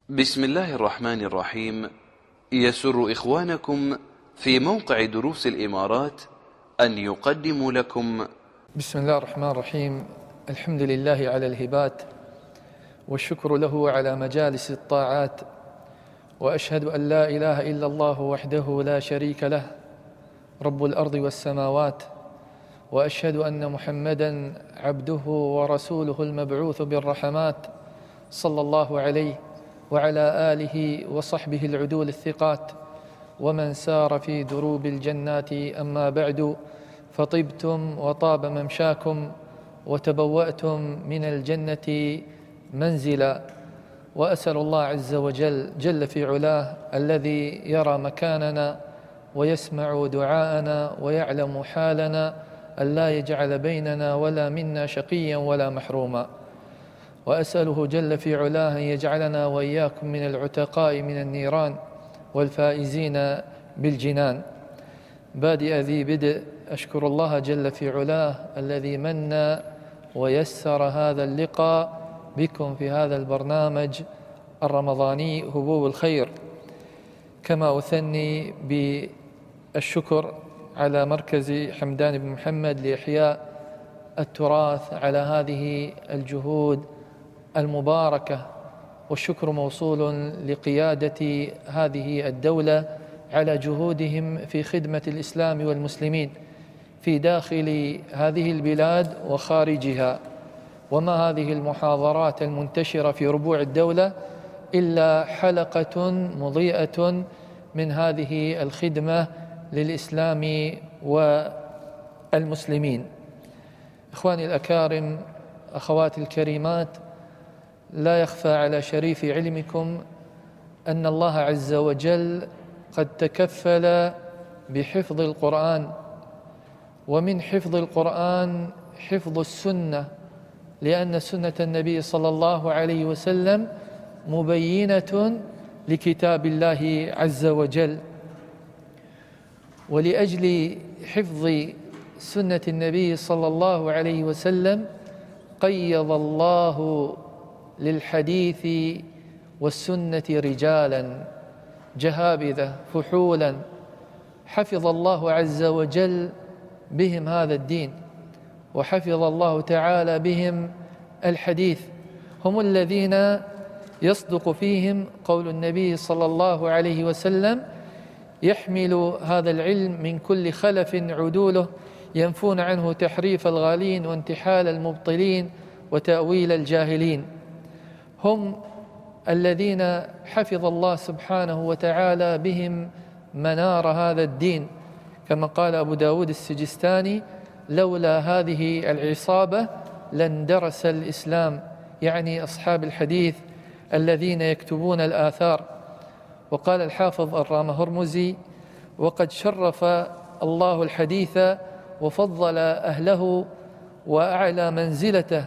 بسم الله الرحمن الرحيم. يسر إخوانكم في موقع دروس الإمارات أن يقدموا لكم بسم الله الرحمن الرحيم. الحمد لله على الهبات، والشكر له على مجالس الطاعات، وأشهد أن لا إله إلا الله وحده لا شريك له رب الأرض والسماوات، وأشهد أن محمدًا عبده ورسوله المبعوث بالرحمات صلى الله عليه وعلى آله وصحبه العدول الثقات، ومن سار في دروب الجنات. أما بعد، فطبتم وطاب ممشاكم وتبوأتم من الجنة منزلا. وأسأل الله عز وجل جل في علاه الذي يرى مكاننا ويسمع دعاءنا ويعلم حالنا أن لا يجعل بيننا ولا منا شقيا ولا محروما. وأسأله جل في علاه أن يجعلنا وإياكم من العتقاء من النيران والفائزين بالجنان. بادئ ذي بدء، أشكر الله جل في علاه الذي من ويسر هذا اللقاء بكم في هذا البرنامج الرمضاني هبوب الخير. كما أثني بالشكر على مركز حمدان بن محمد لإحياء التراث على هذه الجهود المباركة، والشكر موصول لقيادة هذه الدولة على جهودهم في خدمة الإسلام والمسلمين في داخل هذه البلاد وخارجها. وما هذه المحاضرات المنتشرة في ربوع الدولة إلا حلقة مضيئة من هذه الخدمة للإسلام والمسلمين. إخواني الأكارم، أخواتي الكريمات، لا يخفى على شريف علمكم أن الله عز وجل قد تكفل بحفظ القرآن، ومن حفظ القرآن حفظ السنة، لأن سنة النبي صلى الله عليه وسلم مبينة لكتاب الله عز وجل. ولأجل حفظ سنة النبي صلى الله عليه وسلم قيض الله للحديث والسنة رجالا جهابذة فحولا حفظ الله عز وجل بهم هذا الدين، وحفظ الله تعالى بهم الحديث. هم الذين يصدق فيهم قول النبي صلى الله عليه وسلم: يحمل هذا العلم من كل خلف عدوله ينفون عنه تحريف الغالين وانتحال المبطلين وتأويل الجاهلين. هم الذين حفظ الله سبحانه وتعالى بهم منار هذا الدين، كما قال أبو داود السجستاني: لولا هذه العصابة لاندرس الإسلام، يعني أصحاب الحديث الذين يكتبون الآثار. وقال الحافظ الرامهرمزي: وقد شرف الله الحديث وفضل أهله وأعلى منزلته،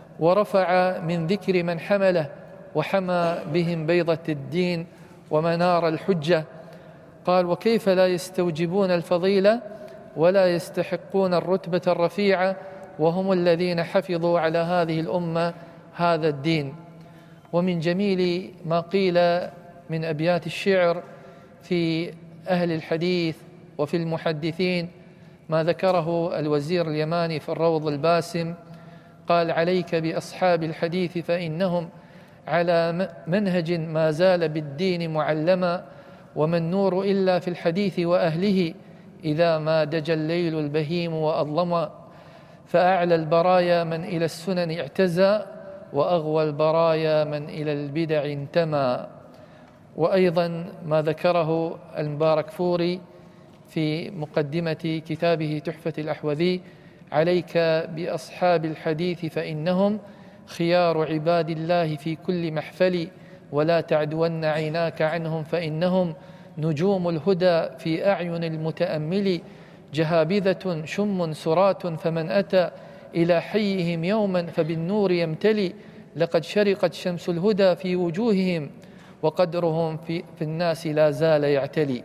ورفع من ذكر من حمله وحمى بهم بيضة الدين ومنار الحجة. قال: وكيف لا يستوجبون الفضيلة ولا يستحقون الرتبة الرفيعة وهم الذين حفظوا على هذه الأمة هذا الدين. ومن جميل ما قيل من أبيات الشعر في أهل الحديث وفي المحدثين ما ذكره الوزير اليماني في الروض الباسم. قال: عليك بأصحاب الحديث فإنهم على منهج ما زال بالدين معلما، وما النور إلا في الحديث وأهله إذا ما دجى الليل البهيم وأظلما، فأعلى البرايا من إلى السنن اعتزى، وأغوى البرايا من إلى البدع انتمى. وأيضا ما ذكره المبارك فوري في مقدمة كتابه تحفة الأحوذي: عليك بأصحاب الحديث فإنهم خيار عباد الله في كل محفل، ولا تعدون عيناك عنهم فإنهم نجوم الهدى في أعين المتأمل، جهابذة شم سرات فمن أتى إلى حيهم يوما فبالنور يمتلي، لقد شرقت شمس الهدى في وجوههم وقدرهم في الناس لا زال يعتلي.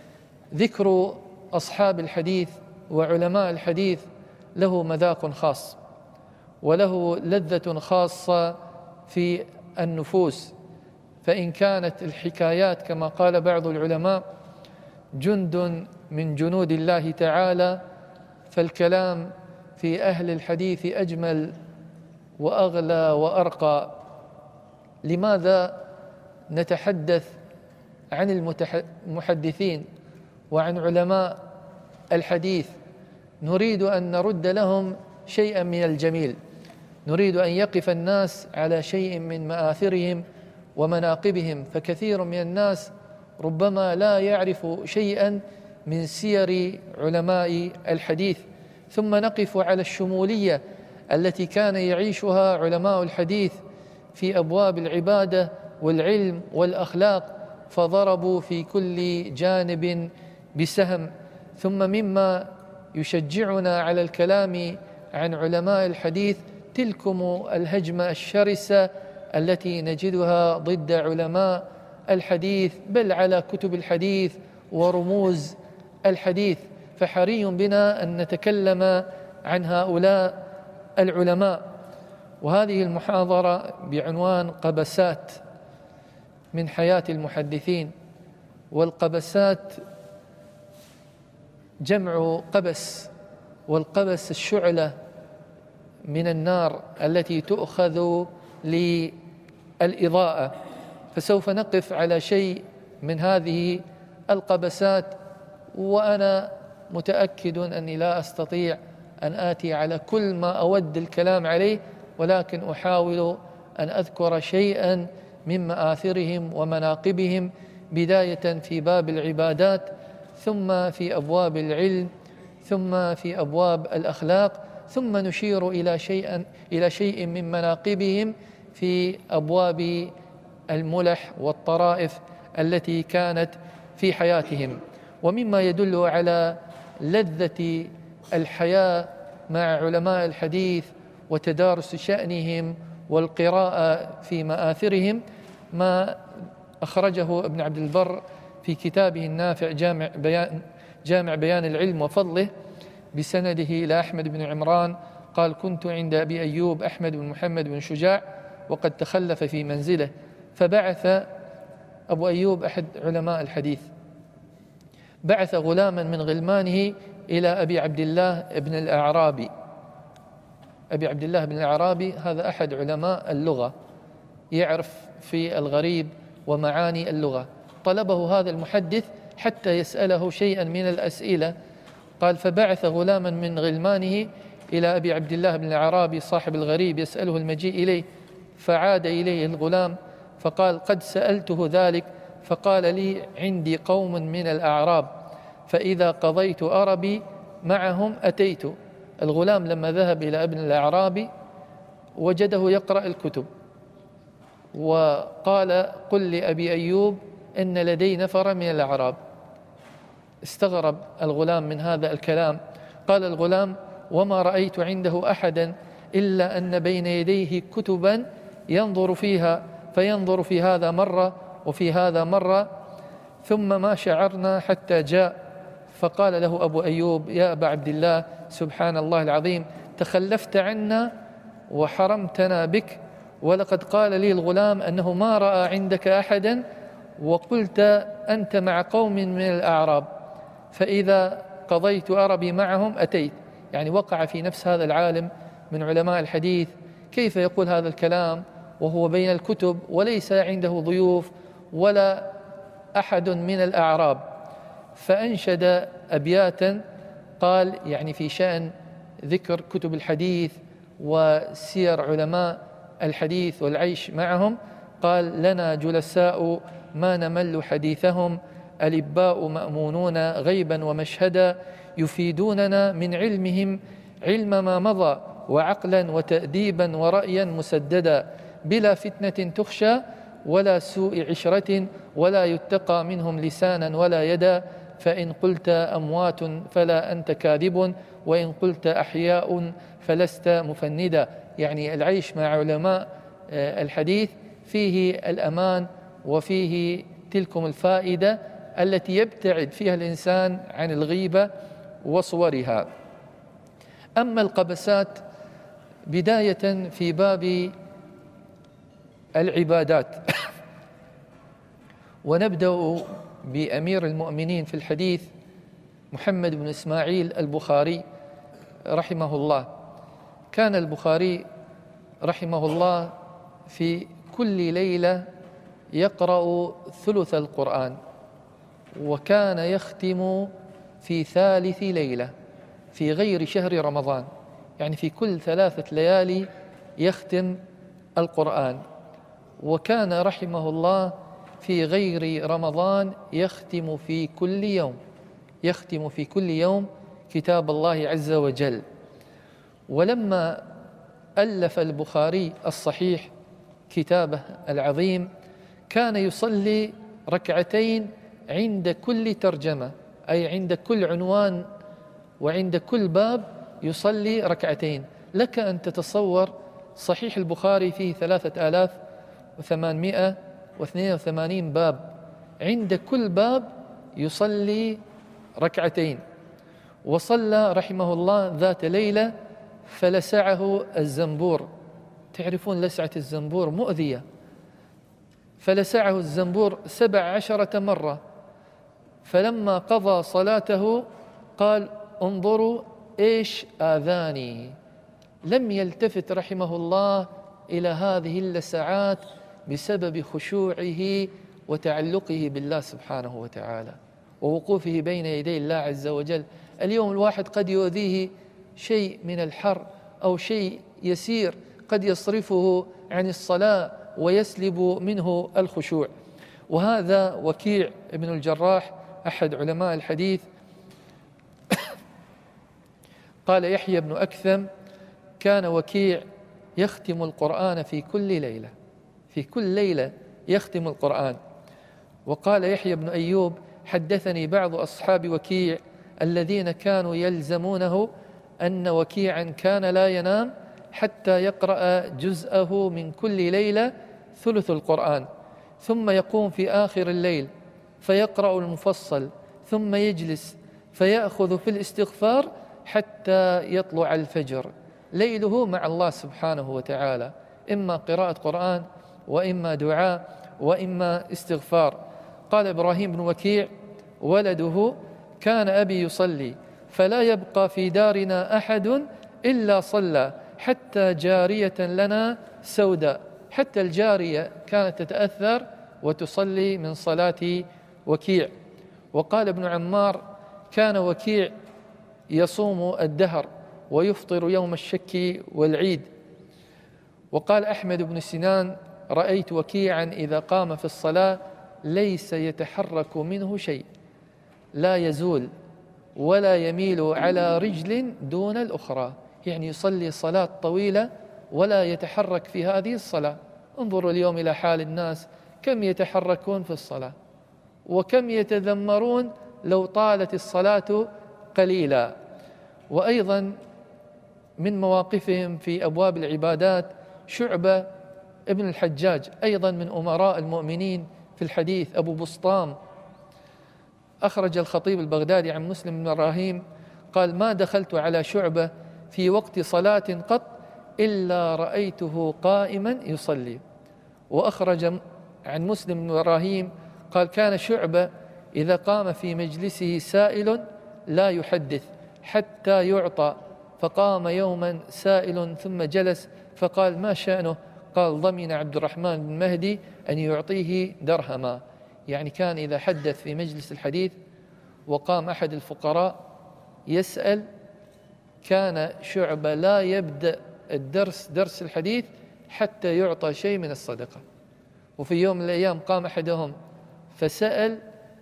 ذكر أصحاب الحديث وعلماء الحديث له مذاق خاص وله لذة خاصة في النفوس، فإن كانت الحكايات كما قال بعض العلماء جند من جنود الله تعالى، فالكلام في أهل الحديث أجمل وأغلى وأرقى. لماذا نتحدث عن المحدثين وعن علماء الحديث؟ نريد أن نرد لهم شيئا من الجميل، نريد أن يقف الناس على شيء من مآثرهم ومناقبهم، فكثير من الناس ربما لا يعرف شيئا من سير علماء الحديث. ثم نقف على الشمولية التي كان يعيشها علماء الحديث في أبواب العبادة والعلم والأخلاق، فضربوا في كل جانب بسهم. ثم مما يشجعنا على الكلام عن علماء الحديث تلكم الهجمة الشرسة التي نجدها ضد علماء الحديث، بل على كتب الحديث ورموز الحديث. فحري بنا أن نتكلم عن هؤلاء العلماء. وهذه المحاضرة بعنوان قبسات من حياة المحدثين. والقبسات جمع قبس، والقبس الشعلة من النار التي تؤخذ للإضاءة. فسوف نقف على شيء من هذه القبسات، وأنا متأكد أني لا أستطيع أن آتي على كل ما أود الكلام عليه، ولكن أحاول أن أذكر شيئا من مآثرهم ومناقبهم، بداية في باب العبادات، ثم في أبواب العلم، ثم في أبواب الأخلاق، ثم نشير إلى شيء من مناقبهم في أبواب الملح والطرائف التي كانت في حياتهم. ومما يدل على لذة الحياة مع علماء الحديث وتدارس شأنهم والقراءة في مآثرهم ما أخرجه ابن عبد البر في كتابه النافع جامع بيان العلم وفضله بسنده إلى أحمد بن عمران قال: كنت عند أبي أيوب أحمد بن محمد بن شجاع وقد تخلف في منزله، فبعث أبو أيوب أحد علماء الحديث بعث غلاما من غلمانه إلى أبي عبد الله بن الأعرابي. أبي عبد الله بن الأعرابي هذا أحد علماء اللغة، يعرف في الغريب ومعاني اللغة. طلبه هذا المحدث حتى يسأله شيئا من الأسئلة. قال: فبعث غلاما من غلمانه إلى أبي عبد الله بن الأعرابي صاحب الغريب يسأله المجيء إليه، فعاد إليه الغلام فقال: قد سألته ذلك، فقال لي: عندي قوم من الأعراب، فإذا قضيت أربي معهم أتيت. الغلام لما ذهب إلى ابن الأعرابي وجده يقرأ الكتب، وقال: قل لأبي أيوب إن لدي نفر من الأعراب. استغرب الغلام من هذا الكلام. قال الغلام: وما رأيت عنده أحدا إلا أن بين يديه كتبا ينظر فيها، فينظر في هذا مرة وفي هذا مرة، ثم ما شعرنا حتى جاء. فقال له أبو أيوب: يا أبا عبد الله، سبحان الله العظيم، تخلفت عنا وحرمتنا بك، ولقد قال لي الغلام أنه ما رأى عندك أحدا، وقلت أنت مع قوم من الأعراب، فإذا قضيت أربي معهم أتيت. يعني وقع في نفس هذا العالم من علماء الحديث كيف يقول هذا الكلام وهو بين الكتب وليس عنده ضيوف ولا أحد من الأعراب. فأنشد أبياتا قال يعني في شأن ذكر كتب الحديث وسير علماء الحديث والعيش معهم. قال: لنا جلساء ما نمل حديثهم، الإباء مأمونون غيبا ومشهدا، يفيدوننا من علمهم علم ما مضى، وعقلا وتأديبا ورأيا مسددا، بلا فتنة تخشى ولا سوء عشرة، ولا يتقى منهم لسانا ولا يدا، فإن قلت أموات فلا أنت كاذب، وإن قلت أحياء فلست مفندا. يعني العيش مع علماء الحديث فيه الأمان وفيه تلكم الفائدة التي يبتعد فيها الإنسان عن الغيبة وصورها. أما القبسات بداية في باب العبادات ونبدأ بأمير المؤمنين في الحديث محمد بن إسماعيل البخاري رحمه الله. كان البخاري رحمه الله في كل ليلة يقرأ ثلث القرآن، وكان يختم في ثالث ليلة في غير شهر رمضان، يعني في كل 3 ليالي يختم القرآن. وكان رحمه الله في غير رمضان يختم في كل يوم كتاب الله عز وجل. ولما ألف البخاري الصحيح كتابه العظيم كان يصلي 2 عند كل ترجمة، أي عند كل عنوان وعند كل باب يصلي 2. لك أن تتصور صحيح البخاري فيه 3882 باب، عند كل باب يصلي 2. وصلى رحمه الله ذات ليلة فلسعه الزنبور. تعرفون لسعة الزنبور مؤذية، فلسعه الزنبور 17 مرة. فلما قضى صلاته قال: انظروا إيش آذاني. لم يلتفت رحمه الله إلى هذه اللسعات بسبب خشوعه وتعلقه بالله سبحانه وتعالى ووقوفه بين يدي الله عز وجل. اليوم الواحد قد يؤذيه شيء من الحر أو شيء يسير قد يصرفه عن الصلاة ويسلب منه الخشوع. وهذا وكيع بن الجراح أحد علماء الحديث قال يحيى بن أكثم: كان وكيع يختم القرآن في كل ليلة يختم القرآن. وقال يحيى بن أيوب: حدثني بعض أصحاب وكيع الذين كانوا يلزمونه أن وكيعا كان لا ينام حتى يقرأ جزءه من كل ليلة ثلث القرآن، ثم يقوم في آخر الليل فيقرأ المفصل، ثم يجلس فيأخذ في الاستغفار حتى يطلع الفجر. ليله مع الله سبحانه وتعالى، إما قراءة قرآن وإما دعاء وإما استغفار. قال إبراهيم بن وكيع ولده: كان أبي يصلي فلا يبقى في دارنا أحد إلا صلى، حتى جارية لنا سوداء، حتى الجارية كانت تتأثر وتصلي من صلاة وكيع. وقال ابن عمار: كان وكيع يصوم الدهر ويفطر يوم الشك والعيد. وقال أحمد بن سنان: رأيت وكيعا إذا قام في الصلاة ليس يتحرك منه شيء، لا يزول ولا يميل على رجل دون الأخرى، يعني يصلي صلاة طويلة ولا يتحرك في هذه الصلاة. انظروا اليوم إلى حال الناس، كم يتحركون في الصلاة وكم يتذمرون لو طالت الصلاة قليلا. وأيضا من مواقفهم في أبواب العبادات شعبة ابن الحجاج، أيضا من أمراء المؤمنين في الحديث، أبو بسطام. أخرج الخطيب البغدادي عن مسلم بن إبراهيم قال: ما دخلت على شعبة في وقت صلاة قط إلا رأيته قائما يصلي. وأخرج عن مسلم بن إبراهيم قال: كان شعبة إذا قام في مجلسه سائل لا يحدث حتى يعطى، فقام يوما سائل ثم جلس فقال: ما شأنه؟ قال: ضمن عبد الرحمن بن مهدي أن يعطيه درهما. يعني كان إذا حدث في مجلس الحديث وقام أحد الفقراء يسأل، كان شعبة لا يبدأ درس الحديث حتى يعطى شيء من الصدقة. وفي يوم من الأيام قام أحدهم فسأل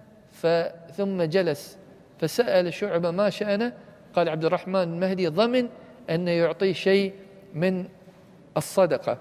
ثم جلس فسأل شعبة: ما شأنه؟ قال: عبد الرحمن بن مهدي ضمن أن يعطيه شيء من الصدقة.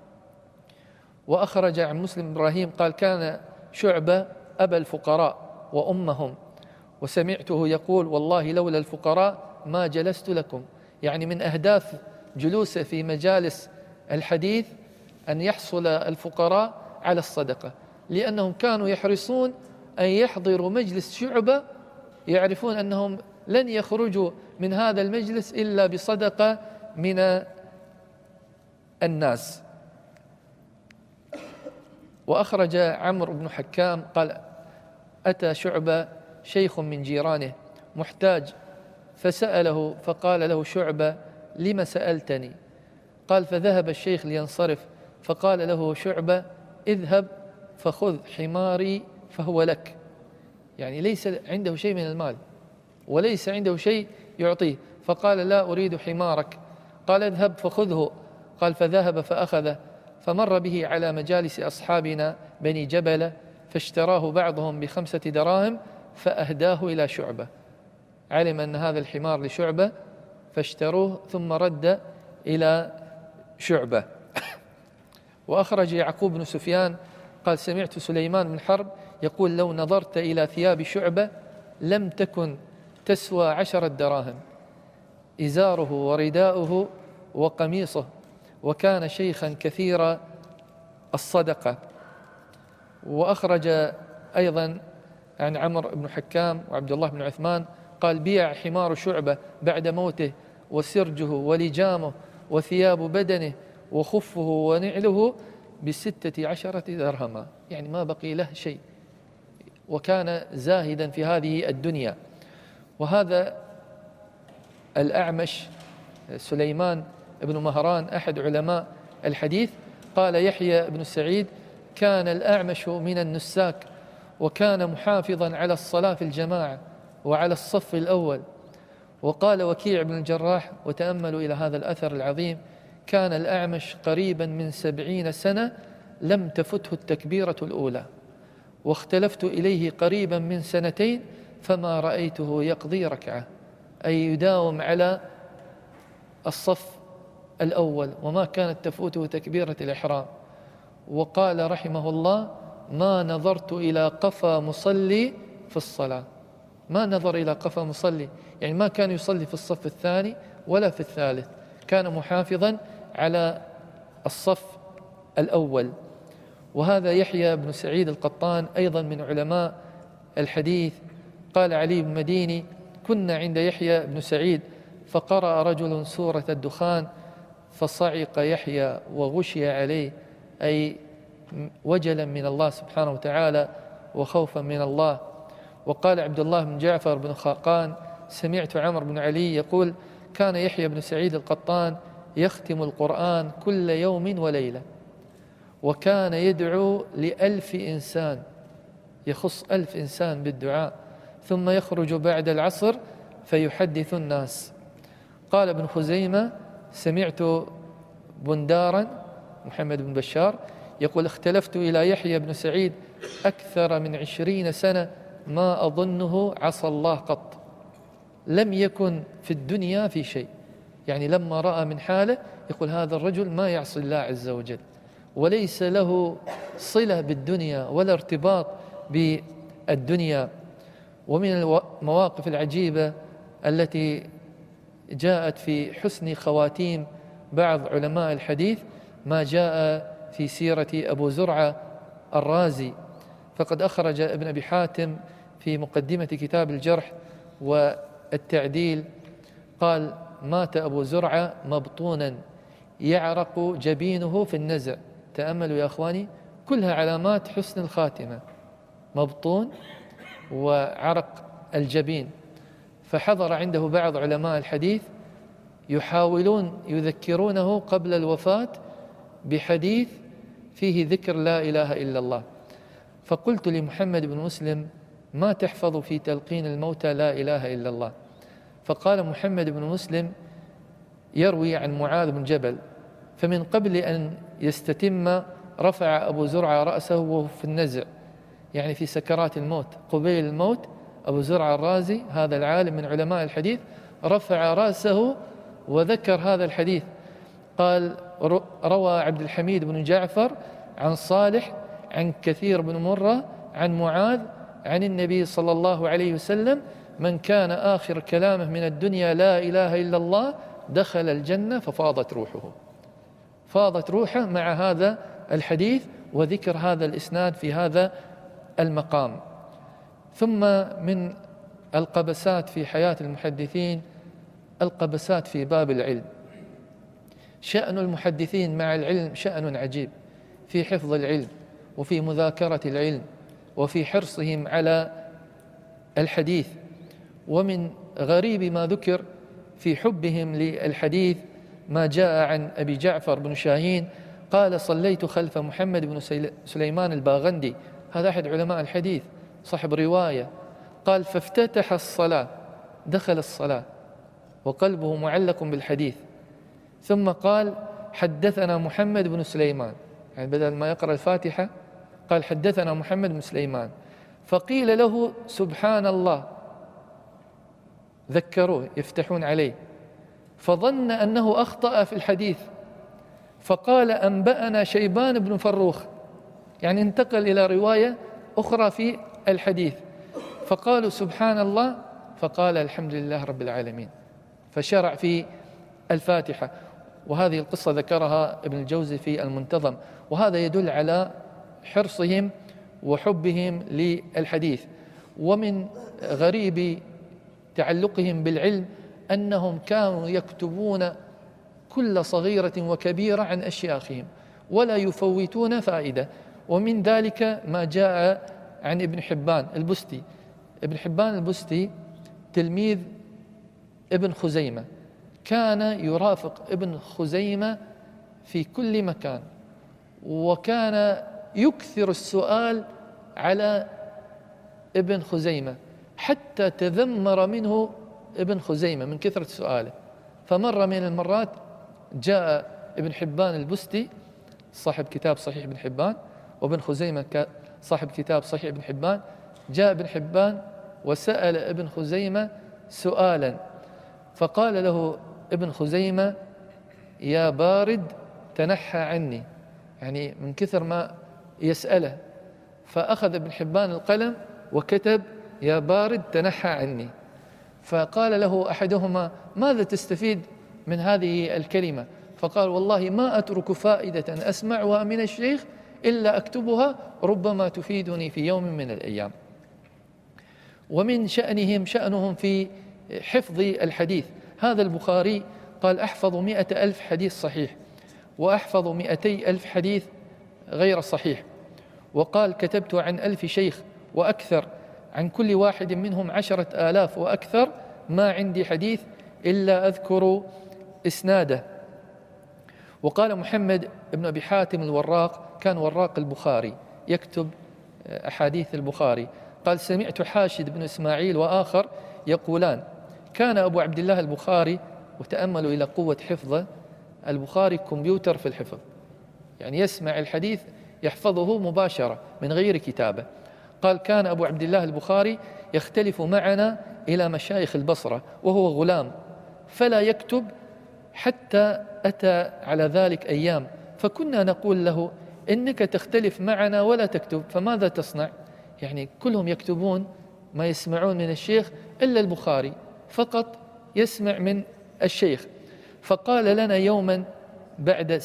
وأخرج عن مسلم إبراهيم قال: كان شعبة أبا الفقراء وأمهم، وسمعته يقول: والله لولا الفقراء ما جلست لكم. يعني من أهداف جلوسه في مجالس الحديث أن يحصل الفقراء على الصدقة، لأنهم كانوا يحرصون أن يحضروا مجلس شعبة، يعرفون أنهم لن يخرجوا من هذا المجلس إلا بصدقة من الناس. وأخرج عمرو بن حكام قال: أتى شعبة شيخ من جيرانه محتاج فسأله، فقال له شعبة: لم سألتني؟ قال: فذهب الشيخ لينصرف، فقال له شعبة: اذهب فخذ حماري فهو لك. يعني ليس عنده شيء من المال وليس عنده شيء يعطيه، فقال: لا أريد حمارك. قال: اذهب فخذه. قال: فذهب فأخذه، فمر به على مجالس أصحابنا بني جبلة، فاشتراه بعضهم ب5 دراهم فأهداه إلى شعبة. علم أن هذا الحمار لشعبة فاشتروه ثم رد إلى شعبة. وأخرج يعقوب بن سفيان قال: سمعت سليمان بن حرب يقول: لو نظرت إلى ثياب شعبة لم تكن تسوى 10 دراهم، إزاره ورداؤه وقميصه، وكان شيخا كثير الصدقة. وأخرج أيضا عن عمرو بن حكام وعبد الله بن عثمان قال: بيع حمار شعبة بعد موته، وسرجه ولجامه وثياب بدنه وخفه ونعله ب16 درهما. يعني ما بقي له شيء، وكان زاهدا في هذه الدنيا. وهذا الأعمش سليمان بن مهران أحد علماء الحديث قال: يحيى بن سعيد كان الأعمش من النساك، وكان محافظا على الصلاة في الجماعة وعلى الصف الأول. وقال وكيع بن الجراح: وتأملوا إلى هذا الأثر العظيم، كان الأعمش قريبا من 70 سنة لم تفته التكبيرة الأولى، واختلفت إليه قريبا من 2 فما رأيته يقضي ركعة، أي يداوم على الصف الأول وما كانت تفوته تكبيرة الإحرام. وقال رحمه الله: ما نظرت إلى قفا مصلي في الصلاة. ما نظر إلى قفا مصلي، يعني ما كان يصلي في الصف الثاني ولا في الثالث، كان محافظا على الصف الأول. وهذا يحيى بن سعيد القطان أيضا من علماء الحديث. قال علي بن مديني: كنا عند يحيى بن سعيد فقرأ رجل سورة الدخان فصعق يحيى وغشي عليه، أي وجلا من الله سبحانه وتعالى وخوفا من الله. وقال عبد الله بن جعفر بن خاقان: سمعت عمرو بن علي يقول: كان يحيى بن سعيد القطان يختم القرآن كل يوم وليلة، وكان يدعو ل1000 إنسان، يخص 1000 إنسان بالدعاء، ثم يخرج بعد العصر فيحدث الناس. قال ابن خزيمة: سمعت بندارا محمد بن بشار يقول: اختلفت إلى يحيى بن سعيد أكثر من 20 سنة ما أظنه عصى الله قط، لم يكن في الدنيا في شيء. يعني لما رأى من حاله يقول: هذا الرجل ما يعصي الله عز وجل، وليس له صلة بالدنيا ولا ارتباط بالدنيا. ومن المواقف العجيبة التي جاءت في حسن خواتيم بعض علماء الحديث ما جاء في سيرة أبو زرعة الرازي، فقد أخرج ابن أبي حاتم في مقدمة كتاب الجرح والتعديل قال: مات أبو زرعة مبطونا يعرق جبينه في النزع. تأملوا يا أخواني، كلها علامات حسن الخاتمة، مبطون وعرق الجبين. فحضر عنده بعض علماء الحديث يحاولون يذكرونه قبل الوفاة بحديث فيه ذكر لا إله إلا الله. فقلت لمحمد بن مسلم: ما تحفظ في تلقين الموتى لا إله إلا الله؟ فقال محمد بن مسلم يروي عن معاذ بن جبل: فمن قبل أن يستتم رفع أبو زرعة رأسه وهو في النزع، يعني في سكرات الموت، قبيل الموت. أبو زرعة الرازي هذا العالم من علماء الحديث رفع رأسه وذكر هذا الحديث. قال: روى عبد الحميد بن جعفر عن صالح عن كثير بن مرة عن معاذ عن النبي صلى الله عليه وسلم: من كان آخر كلامه من الدنيا لا إله إلا الله دخل الجنة. ففاضت روحه، فاضت روحه مع هذا الحديث وذكر هذا الإسناد في هذا المقام. ثم من القبسات في حياة المحدثين القبسات في باب العلم. شأن المحدثين مع العلم شأن عجيب في حفظ العلم وفي مذاكرة العلم وفي حرصهم على الحديث. ومن غريب ما ذكر في حبهم للحديث ما جاء عن أبي جعفر بن شاهين قال: صليت خلف محمد بن سليمان الباغندي، هذا أحد علماء الحديث صاحب رواية، قال: فافتتح الصلاة، دخل الصلاة وقلبه معلق بالحديث، ثم قال: حدثنا محمد بن سليمان، يعني بدل ما يقرأ الفاتحة قال: حدثنا محمد بن سليمان. فقيل له: سبحان الله، ذكروه يفتحون عليه، فظن أنه أخطأ في الحديث، فقال: أنبأنا شيبان بن فروخ، يعني انتقل إلى رواية أخرى في الحديث. فقالوا: سبحان الله، فقال: الحمد لله رب العالمين، فشرع في الفاتحة. وهذه القصة ذكرها ابن الجوزي في المنتظم، وهذا يدل على حرصهم وحبهم للحديث. ومن غريب تعلقهم بالعلم أنهم كانوا يكتبون كل صغيرة وكبيرة عن أشياخهم ولا يفوتون فائدة. ومن ذلك ما جاء عن ابن حبان البستي. ابن حبان البستي تلميذ ابن خزيمة، كان يرافق ابن خزيمة في كل مكان، وكان يكثر السؤال على ابن خزيمة حتى تذمر منه ابن خزيمة من كثرة سؤاله. فمرة من المرات جاء ابن حبان البستي صاحب كتاب صحيح ابن حبان، وابن خزيمة صاحب كتاب صحيح ابن حبان، جاء ابن حبان وسأل ابن خزيمة سؤالا، فقال له ابن خزيمة: يا بارد تنحى عني، يعني من كثر ما يسأله. فأخذ ابن حبان القلم وكتب: يا بارد تنحى عني. فقال له أحدهما: ماذا تستفيد من هذه الكلمة؟ فقال: والله ما أترك فائدة أسمعها من الشيخ إلا أكتبها، ربما تفيدني في يوم من الأيام. ومن شأنهم في حفظ الحديث. هذا البخاري قال: أحفظ 100,000 حديث صحيح، وأحفظ 200,000 حديث غير صحيح. وقال: كتبت عن 1000 شيخ وأكثر، عن كل واحد منهم 10,000 وأكثر، ما عندي حديث إلا أذكر إسناده. وقال محمد بن أبي حاتم الوراق، كان وراق البخاري يكتب أحاديث البخاري، قال: سمعت حاشد بن إسماعيل وآخر يقولان: كان أبو عبد الله البخاري، وتأملوا إلى قوة حفظه، البخاري كمبيوتر في الحفظ، يعني يسمع الحديث يحفظه مباشرة من غير كتابة. قال: كان أبو عبد الله البخاري يختلف معنا إلى مشايخ البصرة وهو غلام، فلا يكتب حتى أتى على ذلك أيام، فكنا نقول له: إنك تختلف معنا ولا تكتب، فماذا تصنع؟ يعني كلهم يكتبون ما يسمعون من الشيخ إلا البخاري فقط يسمع من الشيخ. فقال لنا يوما بعد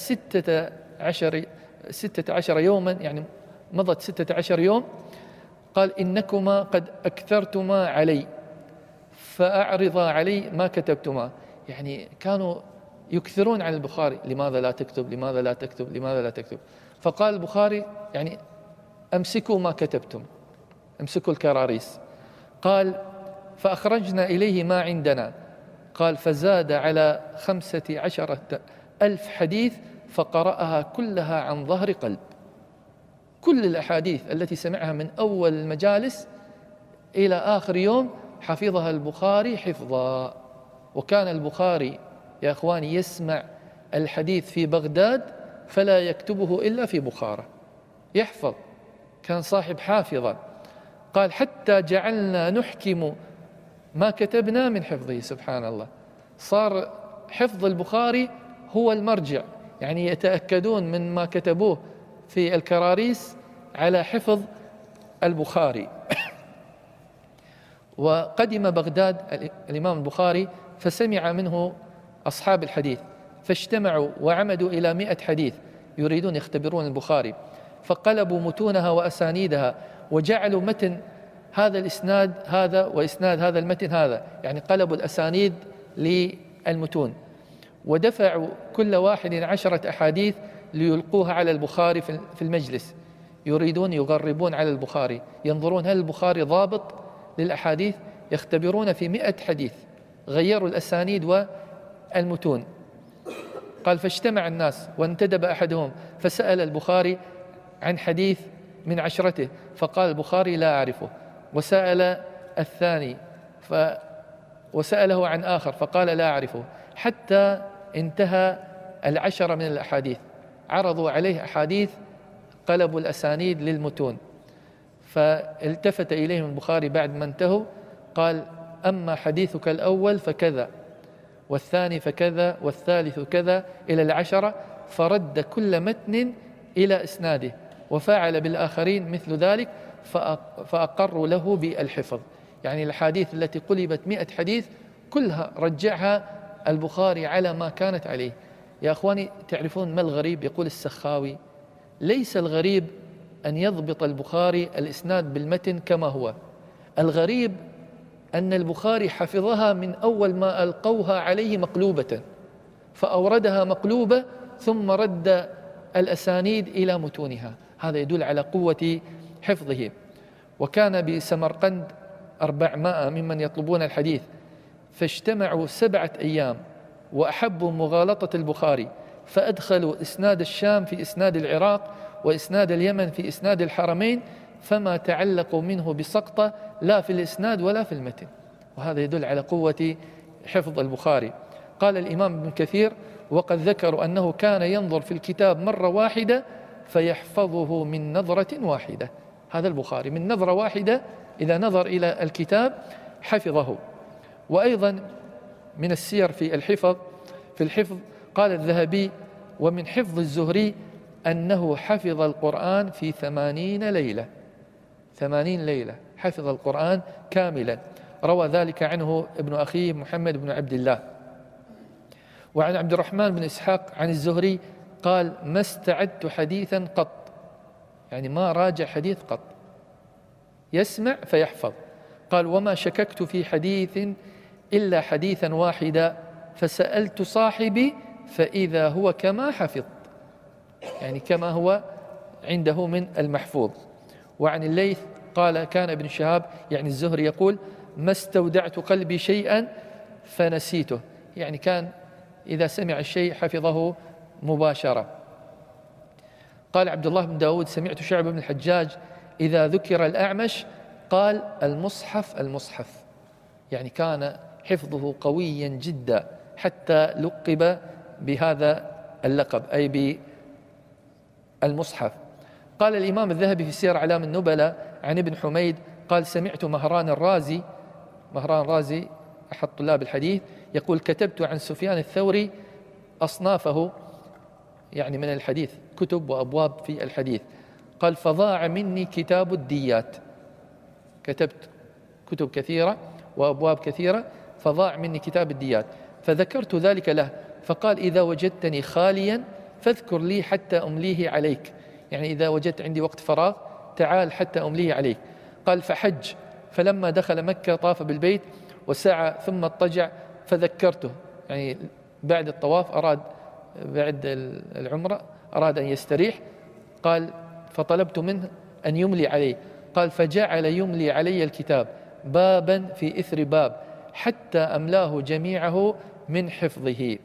16 يوما، يعني مضت 16 يوم، قال: إنكما قد أكثرتما علي فأعرضا علي ما كتبتما. يعني كانوا يكثرون عن البخاري: لماذا لا تكتب، لماذا لا تكتب، لماذا لا تكتب؟ فقال البخاري: يعني أمسكوا ما كتبتم، أمسكوا الكراريس. قال: فأخرجنا إليه ما عندنا. قال: فزاد على 15,000 حديث فقرأها كلها عن ظهر قلب. كل الأحاديث التي سمعها من أول المجالس إلى آخر يوم حفظها البخاري حفظا. وكان البخاري يا أخواني يسمع الحديث في بغداد فلا يكتبه إلا في بخارى، يحفظ، كان صاحب حافظا. قال: حتى جعلنا نحكم ما كتبنا من حفظه. سبحان الله، صار حفظ البخاري هو المرجع، يعني يتأكدون من ما كتبوه في الكراريس على حفظ البخاري. وقدم بغداد الإمام البخاري فسمع منه أصحاب الحديث، فاجتمعوا وعمدوا إلى 100 حديث يريدون يختبرون البخاري، فقلبوا متونها وأسانيدها، وجعلوا متن هذا الإسناد هذا وإسناد هذا المتن هذا، يعني قلبوا الأسانيد للمتون، ودفعوا كل واحد 10 أحاديث ليلقوها على البخاري في المجلس، يريدون يغربون على البخاري، ينظرون هل البخاري ضابط للأحاديث، يختبرون في 100 حديث، غيروا الأسانيد والمتون. قال فاجتمع الناس وانتدب أحدهم فسأل البخاري عن حديث من عشرته، فقال البخاري لا أعرفه. وسأل الثاني وسأله عن آخر فقال لا أعرفه، حتى انتهى 10 من الأحاديث. عرضوا عليه أحاديث قلبوا الأسانيد للمتون، فالتفت إليهم البخاري بعد ما انتهوا قال أما حديثك الأول فكذا، والثاني فكذا، والثالث كذا، إلى 10، فرد كل متن إلى إسناده، وفعل بالآخرين مثل ذلك فأقروا له بالحفظ. يعني الحديث التي قلبت 100 حديث كلها رجعها البخاري على ما كانت عليه. يا أخواني، تعرفون ما الغريب؟ يقول السخاوي ليس الغريب أن يضبط البخاري الإسناد بالمتن كما هو، الغريب أن البخاري حفظها من أول ما ألقوها عليه مقلوبة، فأوردها مقلوبة ثم رد الأسانيد إلى متونها. هذا يدل على قوة حفظه. وكان بسمرقند 400 ممن يطلبون الحديث، فاجتمعوا 7 أيام وأحبوا مغالطة البخاري، فأدخلوا إسناد الشام في إسناد العراق، وإسناد اليمن في إسناد الحرمين، فما تعلقوا منه بسقطة لا في الإسناد ولا في المتن. وهذا يدل على قوة حفظ البخاري. قال الإمام ابن كثير وقد ذكروا أنه كان ينظر في الكتاب مرة واحدة فيحفظه من نظرة واحدة. هذا البخاري من نظرة واحدة إذا نظر إلى الكتاب حفظه. وأيضا من السير في الحفظ قال الذهبي ومن حفظ الزهري أنه حفظ القرآن في 80 ليلة. 80 ليلة حفظ القرآن كاملا، روى ذلك عنه ابن أخيه محمد بن عبد الله. وعن عبد الرحمن بن إسحاق عن الزهري قال ما استعدت حديثا قط، يعني ما راجع حديث قط، يسمع فيحفظ. قال وما شككت في حديث إلا حديثا واحدا فسألت صاحبي فإذا هو كما حفظ، يعني كما هو عنده من المحفوظ. وعن الليث قال كان ابن شهاب يعني الزهري يقول ما استودعت قلبي شيئا فنسيته، يعني كان إذا سمع الشيء حفظه مباشرة. قال عبد الله بن داود سمعت شعبة بن الحجاج إذا ذكر الأعمش قال المصحف، يعني كان حفظه قويا جدا حتى لقب بهذا اللقب أي بالمصحف. قال الإمام الذهبي في سير أعلام النبلاء عن ابن حميد قال سمعت مهران الرازي أحد طلاب الحديث يقول كتبت عن سفيان الثوري أصنافه، يعني من الحديث كتب وأبواب في الحديث. قال فضاع مني كتاب الديات، كتبت كتب كثيرة وأبواب كثيرة فضاع مني كتاب الديات، فذكرت ذلك له فقال إذا وجدتني خاليا فاذكر لي حتى أمليه عليك، يعني إذا وجدت عندي وقت فراغ تعال حتى أمليه عليك. قال فحج، فلما دخل مكة طاف بالبيت وسعى ثم اضطجع فذكرته، يعني بعد الطواف أراد بعد العمرة أراد أن يستريح، قال فطلبت منه أن يملي عليه، قال فجعل يملي علي الكتاب بابا في إثر باب حتى أملاه جميعه من حفظه.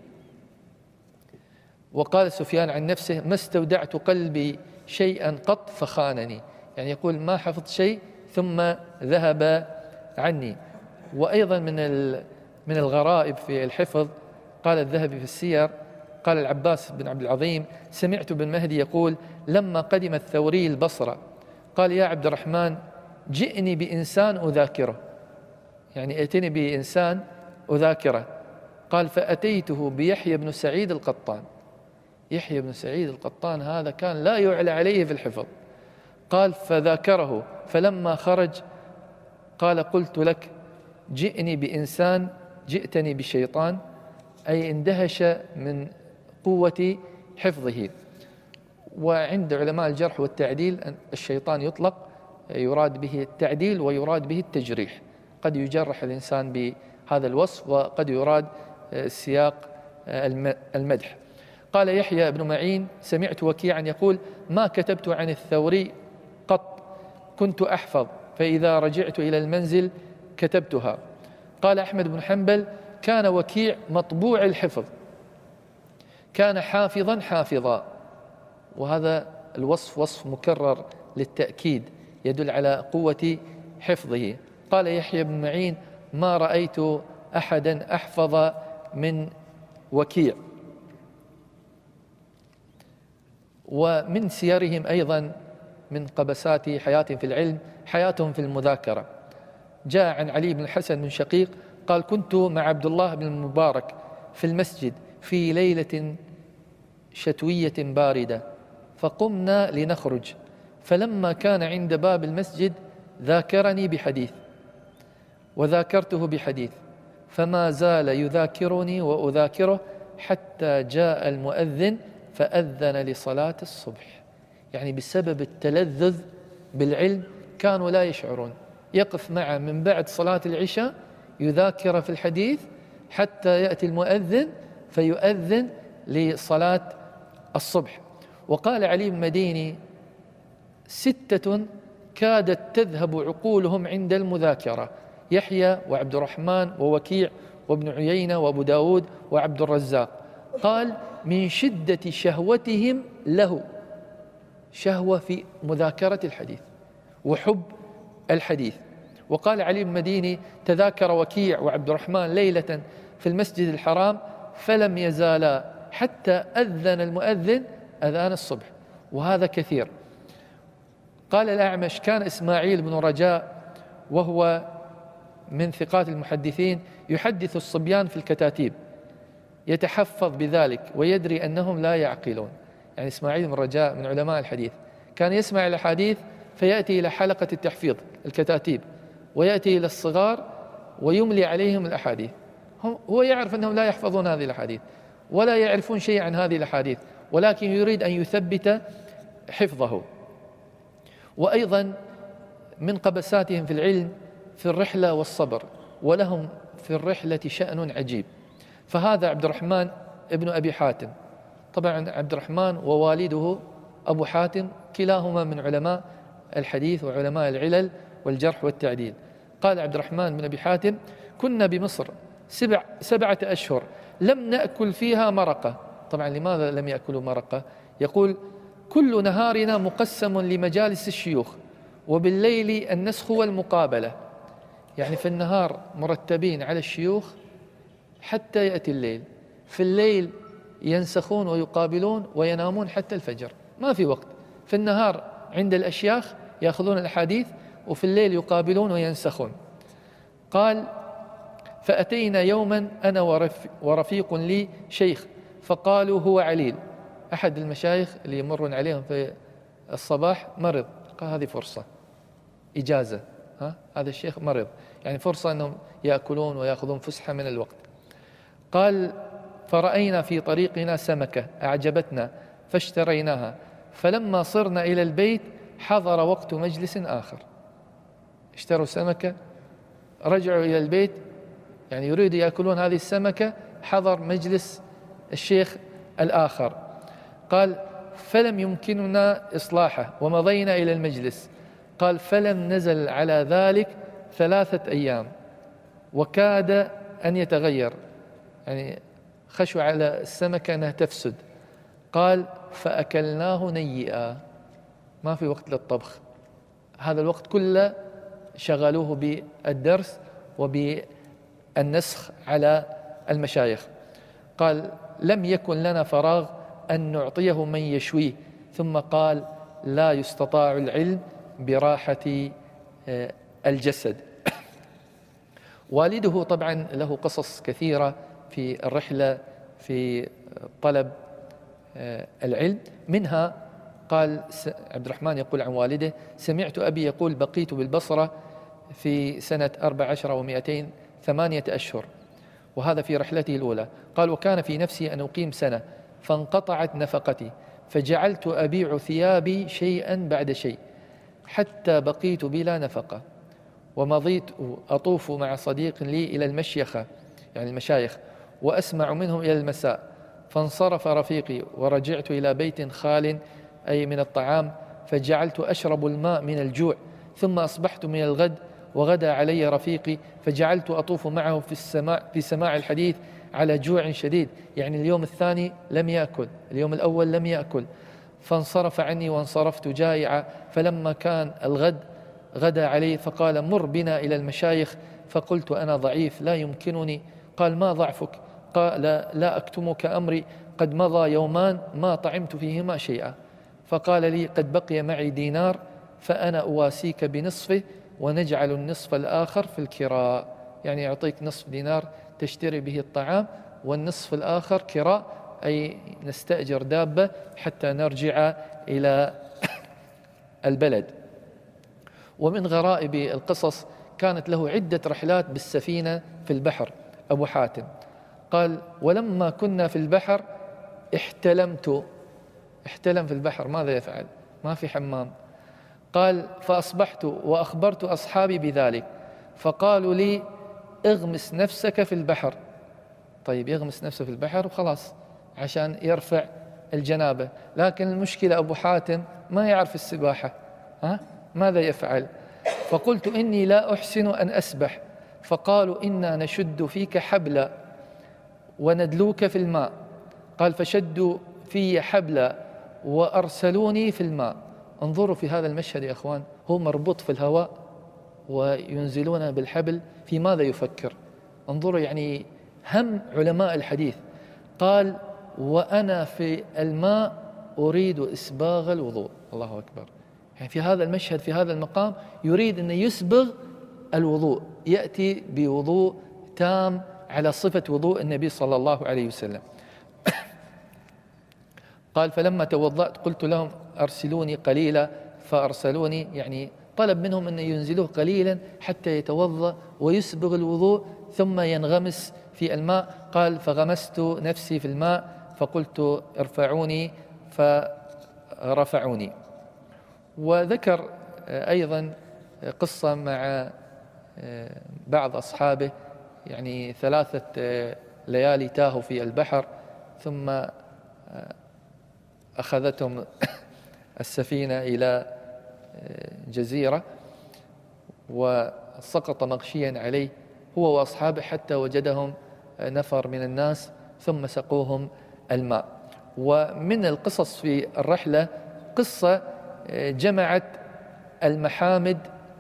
وقال سفيان عن نفسه ما استودعت قلبي شيئا قط فخانني، يعني يقول ما حفظت شيء ثم ذهب عني. وأيضا من الغرائب في الحفظ قال الذهبي في السير قال العباس بن عبد العظيم سمعت بن مهدي يقول لما قدم الثوري البصرة قال يا عبد الرحمن جئني بإنسان أذاكره، يعني ائتني بإنسان أذاكره. قال فأتيته بيحيى بن سعيد القطان. يحيى بن سعيد القطان هذا كان لا يعلى عليه في الحفظ. قال فذاكره، فلما خرج قال قلت لك جئني بإنسان جئتني بشيطان، أي اندهش من قوة حفظه. وعند علماء الجرح والتعديل الشيطان يطلق يراد به التعديل ويراد به التجريح، قد يجرح الإنسان بهذا الوصف وقد يراد سياق المدح. قال يحيى بن معين سمعت وكيعا يقول ما كتبت عن الثوري كنت أحفظ، فإذا رجعت إلى المنزل كتبتها. قال أحمد بن حنبل: كان وكيع مطبوع الحفظ، كان حافظا حافظا. وهذا الوصف وصف مكرر للتأكيد يدل على قوة حفظه. قال يحيى بن معين: ما رأيت أحدا أحفظ من وكيع. ومن سيرهم أيضا من قبسات حياتهم في العلم حياتهم في المذاكرة. جاء عن علي بن الحسن بن شقيق قال: كنت مع عبد الله بن المبارك في المسجد في ليلة شتوية باردة، فقمنا لنخرج، فلما كان عند باب المسجد ذاكرني بحديث وذاكرته بحديث، فما زال يذاكرني وأذاكره حتى جاء المؤذن فأذن لصلاة الصبح. يعني بسبب التلذذ بالعلم كانوا لا يشعرون، يقف معه من بعد صلاة العشاء يذاكر في الحديث حتى يأتي المؤذن فيؤذن لصلاة الصبح. وقال علي بن مديني: 6 كادت تذهب عقولهم عند المذاكرة: يحيى وعبد الرحمن ووكيع وابن عيينة وابو داود وعبد الرزاق. قال: من شدة شهوتهم له، شهوة في مذاكرة الحديث وحب الحديث. وقال علي بن مديني: تذاكر وكيع وعبد الرحمن ليلة في المسجد الحرام فلم يزالا حتى أذن المؤذن أذان الصبح. وهذا كثير. قال الأعمش: كان إسماعيل بن رجاء وهو من ثقات المحدثين يحدث الصبيان في الكتاتيب، يتحفظ بذلك ويدري أنهم لا يعقلون. يعني إسماعيل بن رجاء من علماء الحديث، كان يسمع الأحاديث فيأتي إلى حلقة التحفيظ الكتاتيب، ويأتي إلى الصغار ويملي عليهم الأحاديث. هو يعرف أنهم لا يحفظون هذه الأحاديث ولا يعرفون شيء عن هذه الأحاديث، ولكن يريد أن يثبت حفظه. وأيضا من قبساتهم في العلم في الرحلة والصبر، ولهم في الرحلة شأن عجيب. فهذا عبد الرحمن ابن أبي حاتم، طبعا عبد الرحمن ووالده أبو حاتم كلاهما من علماء الحديث وعلماء العلل والجرح والتعديل. قال عبد الرحمن بن أبي حاتم: كنا بمصر 7 أشهر لم نأكل فيها مرقة. طبعا لماذا لم يأكلوا مرقة؟ يقول: كل نهارنا مقسم لمجالس الشيوخ، وبالليل النسخ والمقابلة. يعني في النهار مرتبين على الشيوخ حتى يأتي الليل، في الليل ينسخون ويقابلون وينامون حتى الفجر، ما في وقت. في النهار عند الأشياخ يأخذون الأحاديث، وفي الليل يقابلون وينسخون. قال: فأتينا يوما أنا ورفيق لي شيخ، فقالوا هو عليل. أحد المشايخ اللي يمرون عليهم في الصباح مرض، قال هذه فرصة إجازة، هذا الشيخ مرض، يعني فرصة أنهم يأكلون ويأخذون فسحة من الوقت. قال: فرأينا في طريقنا سمكة أعجبتنا فاشتريناها، فلما صرنا إلى البيت حضر وقت مجلس آخر. اشتروا سمكة، رجعوا إلى البيت، يعني يريدوا يأكلون هذه السمكة، حضر مجلس الشيخ الآخر. قال: فلم يمكننا إصلاحه ومضينا إلى المجلس. قال: فلم نزل على ذلك 3 أيام وكاد أن يتغير، يعني خشوا على السمكة أنها تفسد. قال: فأكلناه نيئا، ما في وقت للطبخ، هذا الوقت كله شغلوه بالدرس وبالنسخ على المشايخ. قال: لم يكن لنا فراغ أن نعطيه من يشويه. ثم قال: لا يستطاع العلم براحة الجسد. والده طبعا له قصص كثيرة في الرحلة في طلب العلم، منها قال عبد الرحمن يقول عن والده: سمعت أبي يقول: بقيت بالبصرة في سنة 14 و200 8 أشهر، وهذا في رحلته الأولى. قال: وكان في نفسي أن أقيم سنة، فانقطعت نفقتي، فجعلت أبيع ثيابي شيئا بعد شيء حتى بقيت بلا نفقة، ومضيت أطوف مع صديق لي إلى المشيخة، يعني المشايخ، وأسمع منهم إلى المساء، فانصرف رفيقي ورجعت إلى بيت خال أي من الطعام، فجعلت أشرب الماء من الجوع ثم أصبحت من الغد وغدا علي رفيقي فجعلت أطوف معه في سماع الحديث على جوع شديد. يعني اليوم الثاني لم يأكل، اليوم الأول لم يأكل، فانصرف عني وانصرفت جائعا. فلما كان الغد غدا علي فقال مر بنا إلى المشايخ. فقلت أنا ضعيف لا يمكنني. قال ما ضعفك؟ قال لا أكتمك أمري، قد مضى يومان ما طعمت فيهما شيئا. فقال لي قد بقي معي دينار فأنا أواسيك بنصفه ونجعل النصف الآخر في الكراء. يعني يعطيك نصف دينار تشتري به الطعام، والنصف الآخر كراء، أي نستأجر دابة حتى نرجع إلى البلد. ومن غرائب القصص كانت له عدة رحلات بالسفينة في البحر. أبو حاتم قال ولما كنا في البحر احتلمت. احتلم في البحر ماذا يفعل؟ ما في حمام. قال فأصبحت وأخبرت أصحابي بذلك فقالوا لي اغمس نفسك في البحر. طيب يغمس نفسه في البحر وخلاص عشان يرفع الجنابة، لكن المشكلة أبو حاتم ما يعرف السباحة، ماذا يفعل؟ فقلت إني لا أحسن أن أسبح. فقالوا إنا نشد فيك حبلا وندلوك في الماء. قال فشدوا في حبلا وأرسلوني في الماء. انظروا في هذا المشهد يا أخوان، هو مربوط في الهواء وينزلون بالحبل، في ماذا يفكر؟ انظروا يعني هم علماء الحديث. قال وأنا في الماء أريد إسباغ الوضوء. الله أكبر. يعني في هذا المشهد في هذا المقام يريد أن يسبغ الوضوء، يأتي بوضوء تام على صفة وضوء النبي صلى الله عليه وسلم. قال فلما توضأت قلت لهم أرسلوني قليلا فأرسلوني، يعني طلب منهم أن ينزلوه قليلا حتى يتوضأ ويسبغ الوضوء ثم ينغمس في الماء. قال فغمست نفسي في الماء فقلت ارفعوني فرفعوني. وذكر أيضا قصة مع بعض أصحابه، يعني 3 ليالي تاهوا في البحر ثم أخذتهم السفينة إلى جزيرة وسقط مغشيا عليه هو وأصحابه حتى وجدهم نفر من الناس ثم سقوهم الماء. ومن القصص في الرحلة قصة جمعت المحامد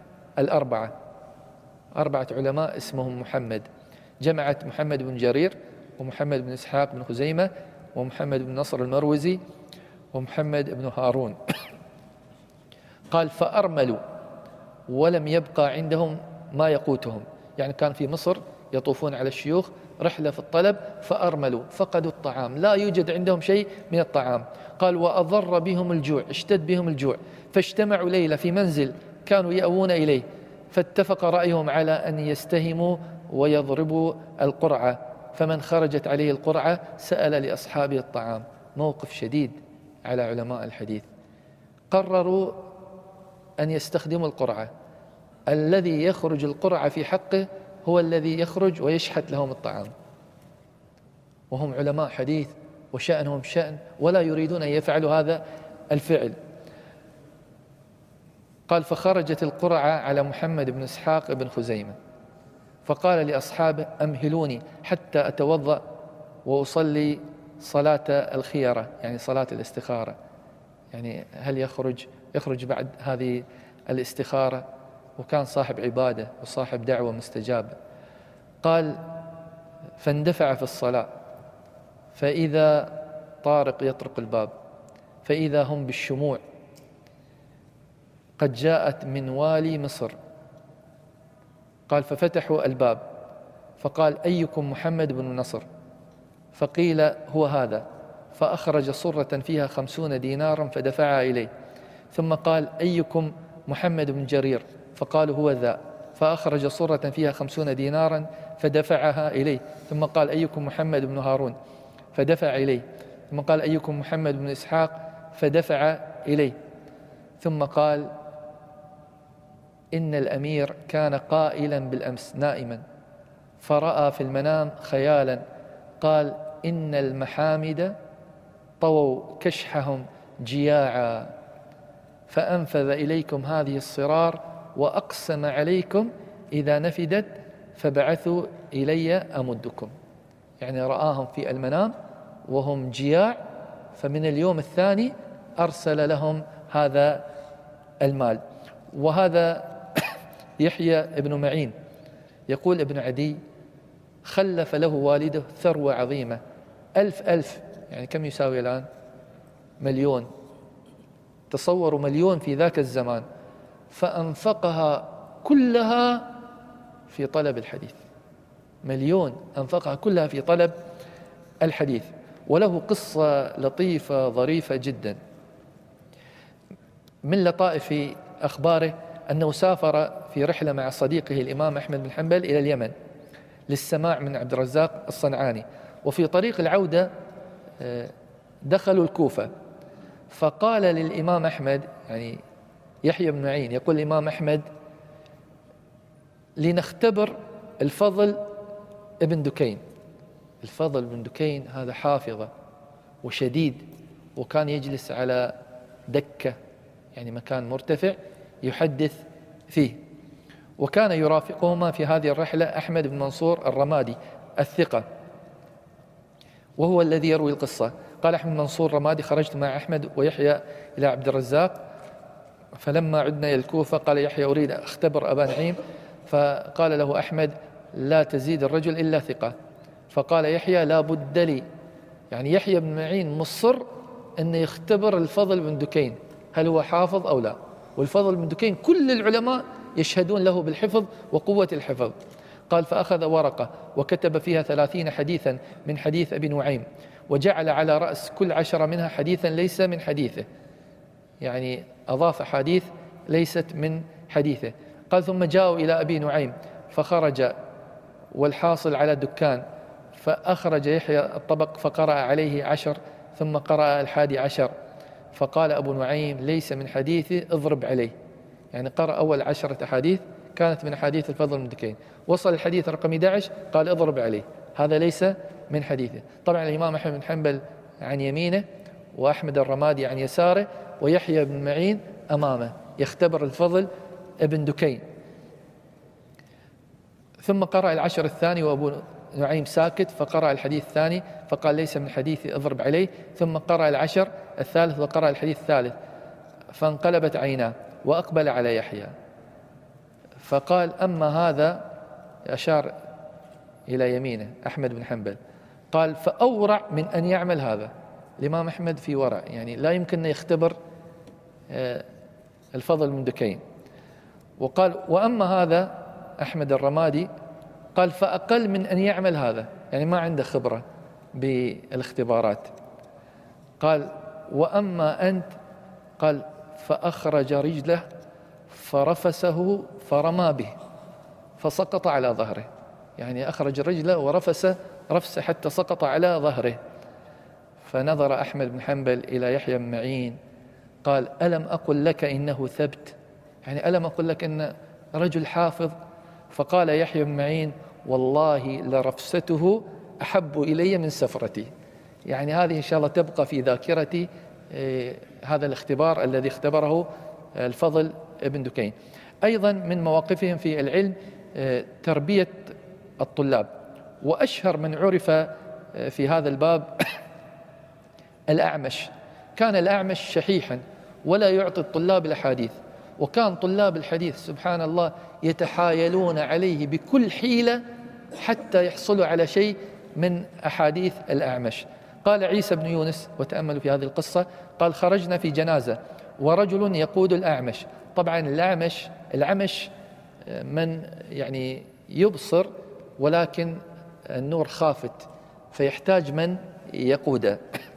4 علماء اسمهم محمد، جمعت محمد بن جرير ومحمد بن إسحاق بن خزيمة ومحمد بن نصر المروزي ومحمد بن هارون. قال فأرملوا ولم يبقى عندهم ما يقوتهم، يعني كان في مصر يطوفون على الشيوخ رحلة في الطلب فأرملوا، فقدوا الطعام، لا يوجد عندهم شيء من الطعام. قال وأضر بهم الجوع، اشتد بهم الجوع، فاجتمعوا ليلة في منزل كانوا يأوون إليه، فاتفق رأيهم على أن يستهموا ويضربوا القرعة، فمن خرجت عليه القرعة سأل لأصحابه الطعام. موقف شديد على علماء الحديث. قرروا أن يستخدموا القرعة، الذي يخرج القرعة في حقه هو الذي يخرج ويشحت لهم الطعام، وهم علماء حديث وشأنهم شأن ولا يريدون أن يفعلوا هذا الفعل. قال فخرجت القرعة على محمد بن إسحاق بن خزيمة، فقال لأصحابه أمهلوني حتى أتوضأ وأصلي صلاة الخيرة، يعني صلاة الاستخارة، يعني هل يخرج بعد هذه الاستخارة، وكان صاحب عبادة وصاحب دعوة مستجابة. قال فاندفع في الصلاة فإذا طارق يطرق الباب فإذا هم بالشموع قد جاءت من والي مصر. قال ففتحوا الباب فقال أيكم محمد بن نصر؟ فقيل هو هذا، فأخرج صرة فيها 50 دينارا فدفعها إليه، ثم قال أيكم محمد بن جرير؟ فقالوا هو ذا، فأخرج صرة فيها 50 دينارا فدفعها إليه، ثم قال أيكم محمد بن هارون؟ فدفع إليه، ثم قال أيكم محمد بن إسحاق؟ فدفع إليه، ثم قال إن الأمير كان قائلا بالأمس نائما فرأى في المنام خيالا، قال إن المحامد طووا كشحهم جياعا فأنفذ إليكم هذه الصرار وأقسم عليكم إذا نفدت فبعثوا إلي أمدكم. يعني رآهم في المنام وهم جياع، فمن اليوم الثاني أرسل لهم هذا المال. وهذا يحيى ابن معين يقول ابن عدي خلف له والده ثروة عظيمة، 1000 يعني كم يساوي الآن؟ مليون. تصوروا مليون في ذاك الزمان، فأنفقها كلها في طلب الحديث. مليون أنفقها كلها في طلب الحديث. وله قصة لطيفة ظريفة جدا. من لطائف أخباره أنه سافر في رحلة مع صديقه الإمام أحمد بن حنبل إلى اليمن للسماع من عبد الرزاق الصنعاني، وفي طريق العودة دخلوا الكوفة، فقال للإمام أحمد، يعني يحيى بن معين يقول الإمام أحمد لنختبر الفضل ابن دكين. الفضل بن دكين هذا حافظة وشديد، وكان يجلس على دكة يعني مكان مرتفع يحدث فيه. وكان يرافقهما في هذه الرحلة أحمد بن منصور الرمادي الثقة، وهو الذي يروي القصة. قال أحمد بن منصور الرمادي خرجت مع أحمد ويحيى إلى عبد الرزاق، فلما عدنا إلى الكوفة قال يحيى أريد أختبر أبا نعيم، فقال له أحمد لا تزيد الرجل إلا ثقة. فقال يحيى لا بد لي، يعني يحيى بن معين مصر أن يختبر الفضل بن دكين هل هو حافظ أو لا. والفضل بن دكين كل العلماء يشهدون له بالحفظ وقوة الحفظ. قال فأخذ ورقة وكتب فيها 30 حديثا من حديث أبي نعيم، وجعل على رأس كل 10 منها حديثا ليس من حديثه، يعني أضاف حديث ليست من حديثه. قال ثم جاءوا إلى أبي نعيم فخرج والحاصل على دكان، فأخرج يحيى الطبق فقرأ عليه 10 ثم قرأ 11، فقال أبو نعيم ليس من حديثي اضرب عليه. يعني قرأ أول 10 أحاديث كانت من حديث الفضل بن دكين، وصل الحديث رقم 11 قال اضرب عليه، هذا ليس من حديثه. طبعا الإمام أحمد بن حنبل عن يمينه، وأحمد الرمادي عن يساره، ويحيى بن معين أمامه يختبر الفضل ابن دكين. ثم قرأ 10 الثاني وأبو نعيم ساكت، فقرأ الحديث الثاني فقال ليس من حديثي اضرب عليه، ثم قرأ 10 الثالث وقرأ الحديث الثالث، فانقلبت عيناه وأقبل على يحيى فقال أما هذا، أشار إلى يمينه أحمد بن حنبل، قال فأورع من أن يعمل هذا. الإمام أحمد في ورع، يعني لا يمكن أن يختبر الفضل من دكين. وقال وأما هذا أحمد الرمادي قال فأقل من أن يعمل هذا، يعني ما عنده خبرة بالاختبارات. قال وأما أنت، قال فأخرج رجله فرفسه فرمى به فسقط على ظهره، يعني أخرج رجله ورفس رفسه حتى سقط على ظهره. فنظر أحمد بن حنبل إلى يحيى بن معين قال ألم أقل لك إنه ثبت، يعني ألم أقل لك إن رجل حافظ؟ فقال يحيى بن معين والله لرفسته أحب إلي من سفرتي. يعني هذه إن شاء الله تبقى في ذاكرتي، هذا الاختبار الذي اختبره الفضل ابن دكين. أيضا من مواقفهم في العلم تربية الطلاب، وأشهر من عرف في هذا الباب الأعمش. كان الأعمش شحيحا ولا يعطي الطلاب الأحاديث، وكان طلاب الحديث سبحان الله يتحايلون عليه بكل حيلة حتى يحصلوا على شيء من أحاديث الأعمش. قال عيسى بن يونس، وتأملوا في هذه القصة، قال خرجنا في جنازة ورجل يقود الأعمش. طبعا العمش من يعني يبصر ولكن النور خافت فيحتاج من يقوده.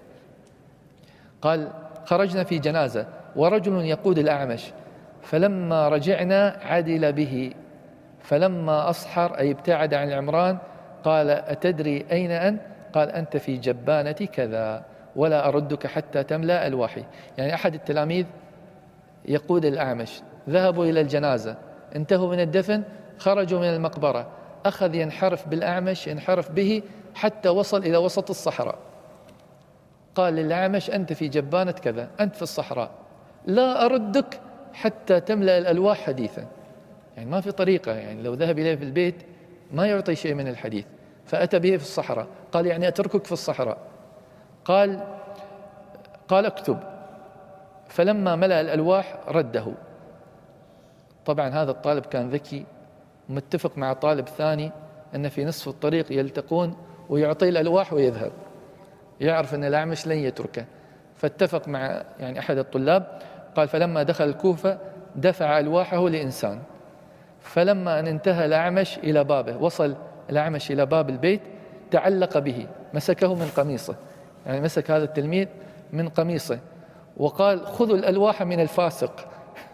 قال خرجنا في جنازة ورجل يقود الأعمش، فلما رجعنا عدل به، فلما أصحر أي ابتعد عن العمران قال أتدري أين أنت؟ قال أنت في جبانة كذا ولا أردك حتى تملأ الوحي. يعني أحد التلاميذ يقود الأعمش، ذهبوا إلى الجنازة، انتهوا من الدفن، خرجوا من المقبرة، أخذ ينحرف بالأعمش، ينحرف به حتى وصل إلى وسط الصحراء. قال للأعمش أنت في جبانة كذا، أنت في الصحراء، لا أردك حتى تملأ الألواح حديثا. يعني ما في طريقة، يعني لو ذهب إليه في البيت ما يعطي شيء من الحديث، فأتى به في الصحراء. قال يعني أتركك في الصحراء؟ قال اكتب. فلما ملأ الألواح رده. طبعا هذا الطالب كان ذكي، متفق مع طالب ثاني أن في نصف الطريق يلتقون ويعطي الألواح ويذهب، يعرف أن الأعمش لن يتركه. فاتفق مع يعني أحد الطلاب. قال فلما دخل الكوفة دفع ألواحه لإنسان، فلما أن انتهى الأعمش إلى بابه، وصل الأعمش إلى باب البيت، تعلق به، مسكه من قميصه، يعني مسك هذا التلميذ من قميصه وقال خذوا الألواح من الفاسق.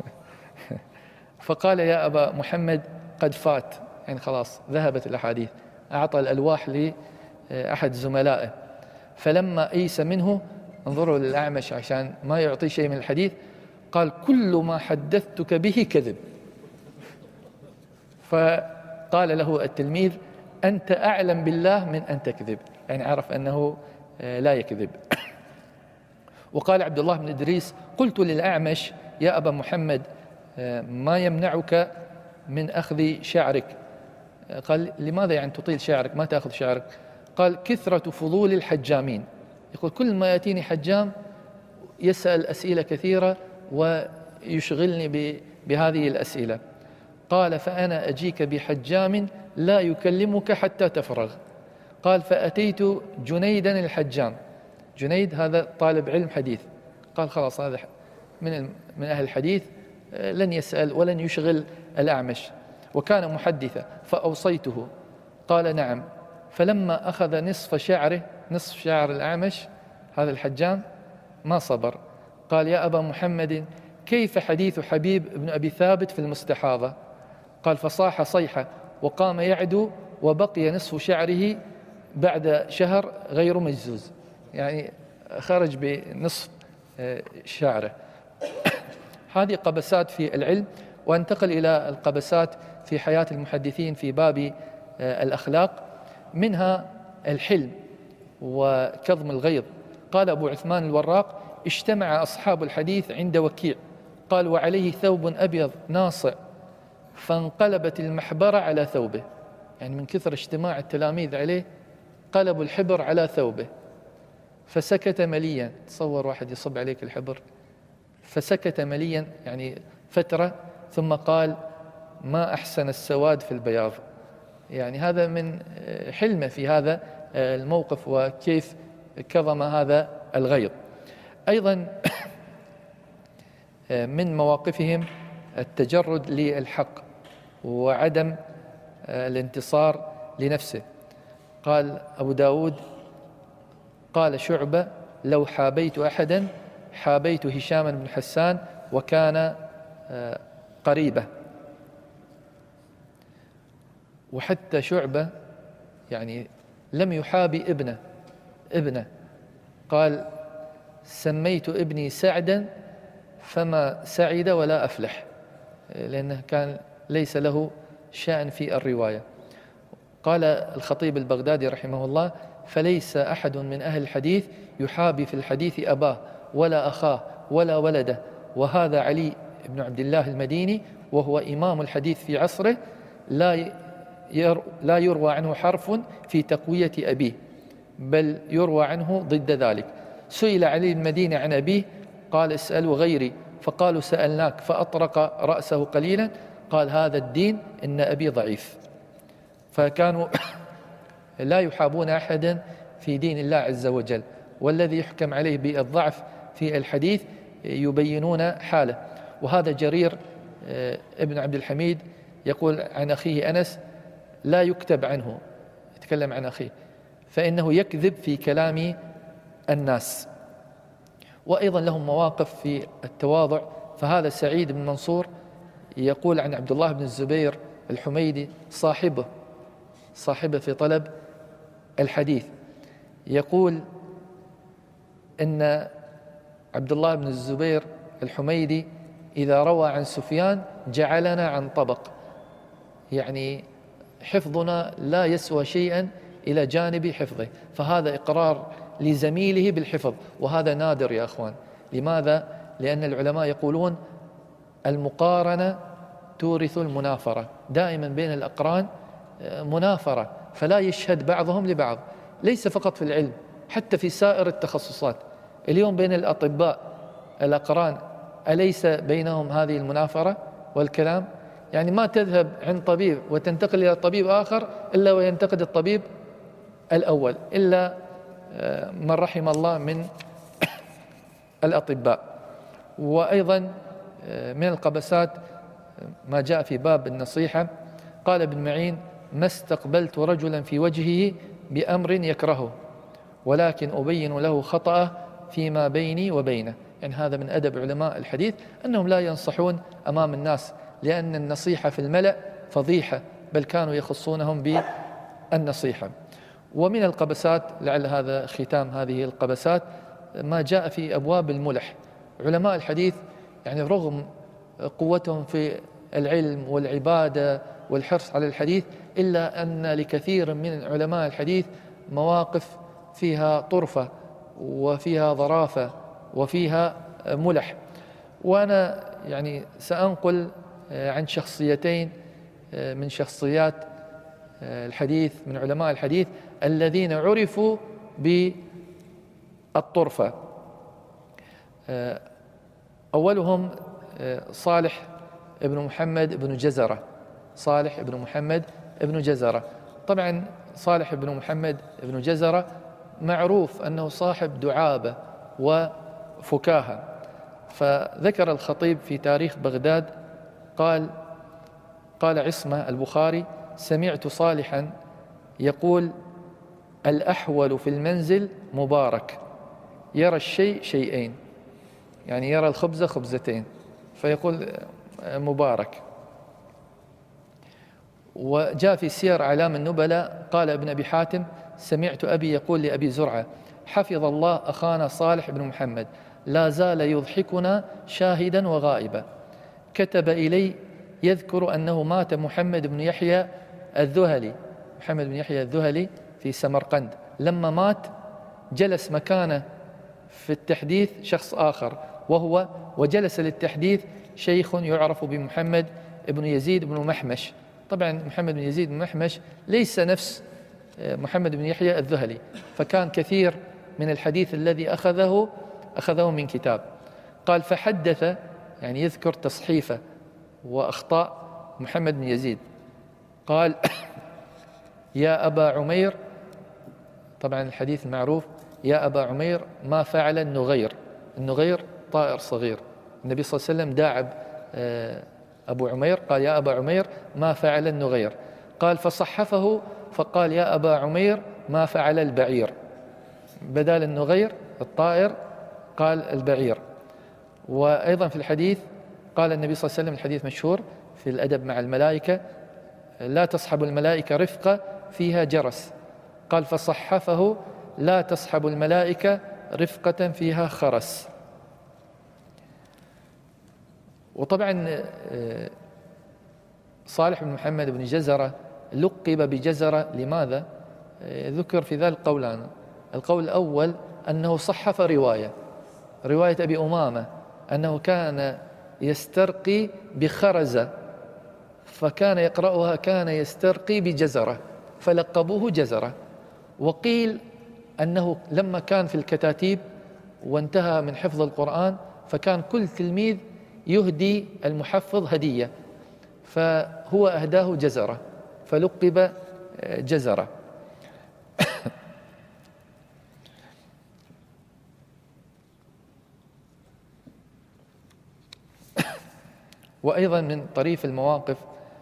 فقال يا أبا محمد قد فات، يعني خلاص ذهبت الأحاديث. أعطى الألواح لأحد زملائه، فلما أيس منه، انظروا للأعمش عشان ما يعطي شيء من الحديث، قال كل ما حدثتك به كذب. فقال له التلميذ أنت أعلم بالله من أن تكذب، يعني عرف أنه لا يكذب. وقال عبد الله بن إدريس قلت للأعمش يا أبا محمد ما يمنعك من أخذ شعرك؟ قال لماذا يعني تطيل شعرك، ما تأخذ شعرك؟ قال كثرة فضول الحجامين، يقول كل ما يأتيني حجام يسأل أسئلة كثيرة ويشغلني بهذه الأسئلة. قال فأنا أجيك بحجام لا يكلمك حتى تفرغ. قال فأتيت جنيدا الحجام، جنيد هذا طالب علم حديث، قال خلاص هذا من أهل الحديث لن يسأل ولن يشغل الأعمش، وكان محدثا، فأوصيته. قال نعم. فلما أخذ نصف شعره، نصف شعر الأعمش هذا الحجام، ما صبر، قال يا أبا محمد كيف حديث حبيب بن أبي ثابت في المستحاضة؟ قال فصاح صيحة وقام يعدو، وبقي نصف شعره بعد شهر غير مجزوز، يعني خرج بنصف شعره. هذه قبسات في العلم. وانتقل إلى القبسات في حياة المحدثين في باب الأخلاق، منها الحلم وكظم الغيظ. قال أبو عثمان الوراق اجتمع أصحاب الحديث عند وكيع، قال وعليه ثوب أبيض ناصع، فانقلبت المحبرة على ثوبه، يعني من كثر اجتماع التلاميذ عليه قلبوا الحبر على ثوبه، فسكت مليا. تصور واحد يصب عليك الحبر، فسكت مليا يعني فترة، ثم قال ما أحسن السواد في البياض. يعني هذا من حلمه في هذا الموقف وكيف كظم هذا الغيظ. أيضا من مواقفهم التجرد للحق وعدم الانتصار لنفسه. قال أبو داود قال شعبة لو حابيت أحدا حابيت هشام بن حسان وكان قريبة. وحتى شعبة يعني لم يحابي ابنه، قال سميت ابني سعدا فما سعد ولا أفلح، لأنه كان ليس له شأن في الرواية. قال الخطيب البغدادي رحمه الله فليس أحد من أهل الحديث يحابي في الحديث أباه ولا أخاه ولا ولده، وهذا علي بن عبد الله المديني وهو إمام الحديث في عصره لا يروى عنه حرف في تقوية أبيه، بل يروى عنه ضد ذلك. سئل علي المديني عن أبيه قال اسألوا غيري، فقالوا سألناك، فأطرق رأسه قليلا قال هذا الدين إن أبي ضعيف. فكانوا لا يحابون أحدا في دين الله عز وجل، والذي يحكم عليه بالضعف في الحديث يبينون حاله. وهذا جرير ابن عبد الحميد يقول عن أخيه أنس لا يكتب عنه، يتكلم عن أخيه، فإنه يكذب في كلام الناس. وأيضا لهم مواقف في التواضع. فهذا سعيد بن منصور يقول عن عبد الله بن الزبير الحميدي صاحبه في طلب الحديث، يقول إن عبد الله بن الزبير الحميدي إذا روى عن سفيان جعلنا عن طبق، يعني حفظنا لا يسوى شيئا إلى جانب حفظه. فهذا إقرار لزميله بالحفظ، وهذا نادر يا أخوان. لماذا؟ لأن العلماء يقولون المقارنة تورث المنافرة، دائما بين الأقران منافرة، فلا يشهد بعضهم لبعض، ليس فقط في العلم، حتى في سائر التخصصات. اليوم بين الأطباء الأقران أليس بينهم هذه المنافرة والكلام؟ يعني ما تذهب عند طبيب وتنتقل إلى طبيب آخر إلا وينتقد الطبيب الأول، إلا من رحم الله من الأطباء. وأيضا من القبسات ما جاء في باب النصيحة، قال ابن معين: ما استقبلت رجلا في وجهه بأمر يكرهه، ولكن أبين له خطأه فيما بيني وبينه. يعني هذا من أدب علماء الحديث أنهم لا ينصحون أمام الناس، لأن النصيحة في الملأ فضيحة، بل كانوا يخصونهم بالنصيحة. ومن القبسات، لعل هذا ختام هذه القبسات، ما جاء في أبواب الملح. علماء الحديث يعني رغم قوتهم في العلم والعبادة والحرص على الحديث، إلا أن لكثير من علماء الحديث مواقف فيها طرفة وفيها ظرافة وفيها ملح. وأنا يعني سأنقل عن شخصيتين من شخصيات الحديث، من علماء الحديث الذين عرفوا بالطرفة. أولهم صالح ابن محمد بن جزرة. صالح ابن محمد بن جزرة، طبعا صالح ابن محمد بن جزرة معروف أنه صاحب دعابة وفكاهة. فذكر الخطيب في تاريخ بغداد قال عصمة البخاري: سمعت صالحا يقول: الأحول في المنزل مبارك، يرى الشيء شيئين، يعني يرى الخبز خبزتين، فيقول مبارك. وجاء في سير أعلام النبلاء قال ابن أبي حاتم: سمعت أبي يقول لأبي زرعة: حفظ الله أخانا صالح بن محمد، لا زال يضحكنا شاهدا وغائبا. كتب إلي يذكر أنه مات محمد بن يحيى الذهلي. محمد بن يحيى الذهلي في سمرقند، لما مات جلس مكانه في التحديث شخص آخر، وجلس للتحديث شيخ يعرف بمحمد بن يزيد بن محمش. طبعا محمد بن يزيد بن محمش ليس نفس محمد بن يحيى الذهلي، فكان كثير من الحديث الذي أخذه من كتاب. قال: فحدث، يعني يذكر تصحيفه وأخطاء محمد بن يزيد، قال: يا أبا عمير، طبعا الحديث المعروف: يا أبا عمير ما فعل النغير. النغير طائر صغير، النبي صلى الله عليه وسلم داعب أبو عمير، قال: يا أبا عمير ما فعل النغير. قال: فصحفه فقال: يا أبا عمير ما فعل البعير، بدال النغير الطائر قال البعير. وأيضا في الحديث قال النبي صلى الله عليه وسلم، الحديث مشهور في الأدب مع الملائكة: لا تصحب الملائكة رفقة فيها جرس. قال: فصحفه: لا تصحب الملائكة رفقة فيها خرس. وطبعا صالح بن محمد بن جزرة لقب بجزرة لماذا؟ ذكر في ذلك قولان. القول الأول أنه صحف رواية أبي أمامة أنه كان يسترقي بخرزة، فكان يقرأها كان يسترقي بجزرة، فلقبوه جزرة. وقيل أنه لما كان في الكتاتيب وانتهى من حفظ القرآن، فكان كل تلميذ يهدي المحفظ هدية، فهو أهداه جزرة فلقب جزرة. وأيضا من طريف المواقف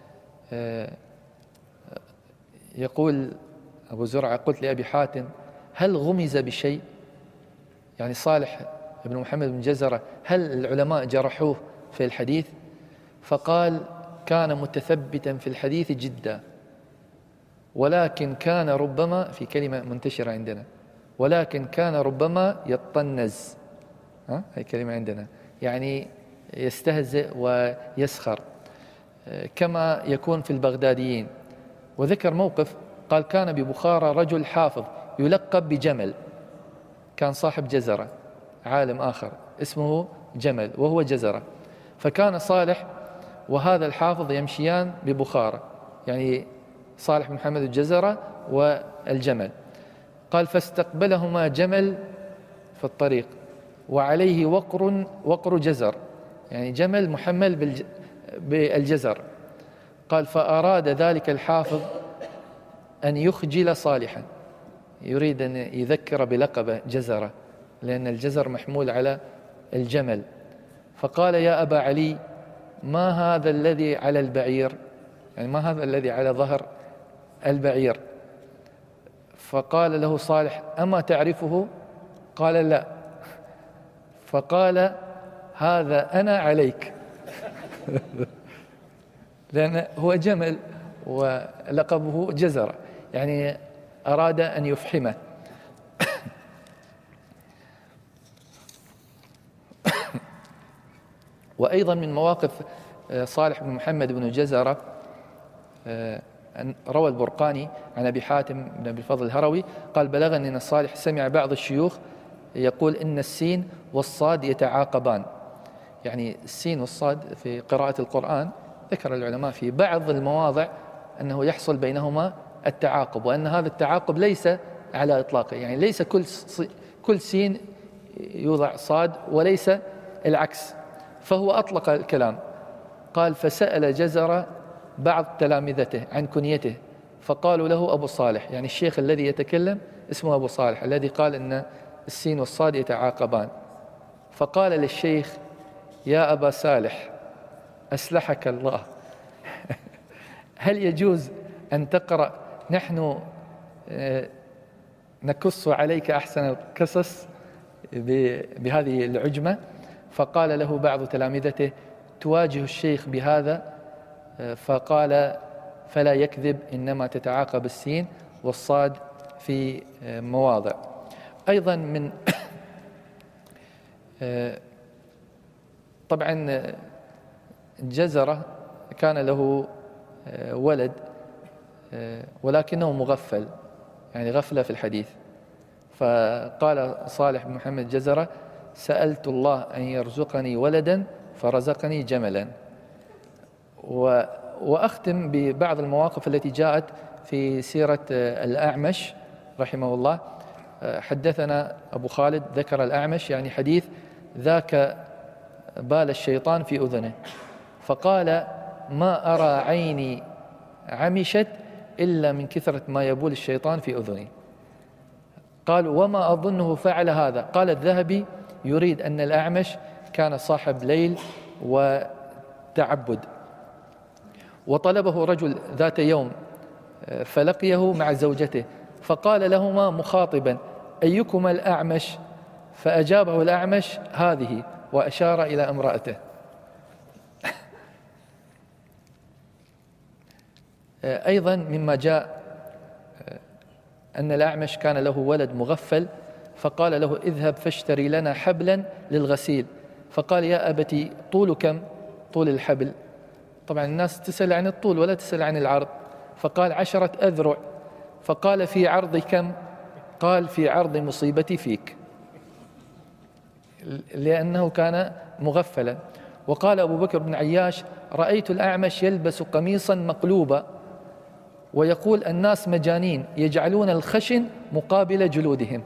يقول أبو زرعة: قلت لأبي حاتم: هل غمز بشيء؟ يعني صالح بن محمد بن جزرة هل العلماء جرحوه في الحديث؟ فقال: كان متثبتا في الحديث جدا، ولكن كان ربما، في كلمة منتشرة عندنا، ولكن كان ربما يطنز، هي كلمة عندنا، يعني يستهزئ ويسخر كما يكون في البغداديين. وذكر موقف قال: كان ببخارى رجل حافظ يلقب بجمل، كان صاحب جزرة، عالم آخر اسمه جمل وهو جزرة. فكان صالح وهذا الحافظ يمشيان ببخارى، يعني صالح بن محمد الجزرة والجمل. قال فاستقبلهما جمل في الطريق وعليه وقر جزر، يعني جمل محمل بالجزر. قال فأراد ذلك الحافظ أن يخجل صالحا، يريد أن يذكر بلقبه جزرة، لأن الجزر محمول على الجمل. فقال يا أبا علي ما هذا الذي على البعير، يعني ما هذا الذي على ظهر البعير؟ فقال له صالح أما تعرفه؟ قال لا. فقال هذا أنا عليك لأن هو جمل ولقبه جزرة، يعني أراد أن يفحمه. وأيضا من مواقف صالح بن محمد بن جزرة روى البرقاني عن أبي حاتم بن أبي الفضل الهروي قال بلغني أن صالح سمع بعض الشيوخ يقول إن السين والصاد يتعاقبان، يعني السين والصاد في قراءة القرآن ذكر العلماء في بعض المواضع أنه يحصل بينهما التعاقب، وأن هذا التعاقب ليس على إطلاقه، يعني ليس كل سين يوضع صاد وليس العكس، فهو أطلق الكلام. قال فسأل جزر بعض تلامذته عن كنيته فقالوا له أبو صالح، يعني الشيخ الذي يتكلم اسمه أبو صالح الذي قال أن السين والصاد يتعاقبان. فقال للشيخ يا أبا صالح أسلحك الله هل يجوز أن تقرأ نحن نقص عليك أحسن القصص بهذه العجمة؟ فقال له بعض تلامذته تواجه الشيخ بهذا؟ فقال فلا يكذب، إنما تتعاقب السين والصاد في مواضع. أيضا من طبعا جزرة كان له ولد ولكنه مغفل، يعني غفلة في الحديث. فقال صالح بن محمد جزرة سألت الله أن يرزقني ولدا فرزقني جملا. وأختم ببعض المواقف التي جاءت في سيرة الأعمش رحمه الله. حدثنا أبو خالد ذكر الأعمش يعني حديث ذاك بال الشيطان في أذنه، فقال ما أرى عيني عمشت إلا من كثرة ما يبول الشيطان في أذني. قال وما أظنه فعل هذا؟ قال الذهبي يريد أن الأعمش كان صاحب ليل وتعبد. وطلبه رجل ذات يوم فلقيه مع زوجته فقال لهما مخاطبا أيكما الأعمش؟ فأجابه الأعمش هذه وأشار إلى امرأته. أيضا مما جاء أن الأعمش كان له ولد مغفل فقال له اذهب فاشتري لنا حبلا للغسيل. فقال يا أبتي طول كم؟ طول الحبل. طبعا الناس تسأل عن الطول ولا تسأل عن العرض. فقال 10 أذرع. فقال في عرض كم؟ قال في عرض مصيبتي فيك، لأنه كان مغفلا. وقال أبو بكر بن عياش رأيت الأعمش يلبس قميصا مقلوبا ويقول الناس مجانين يجعلون الخشن مقابل جلودهم.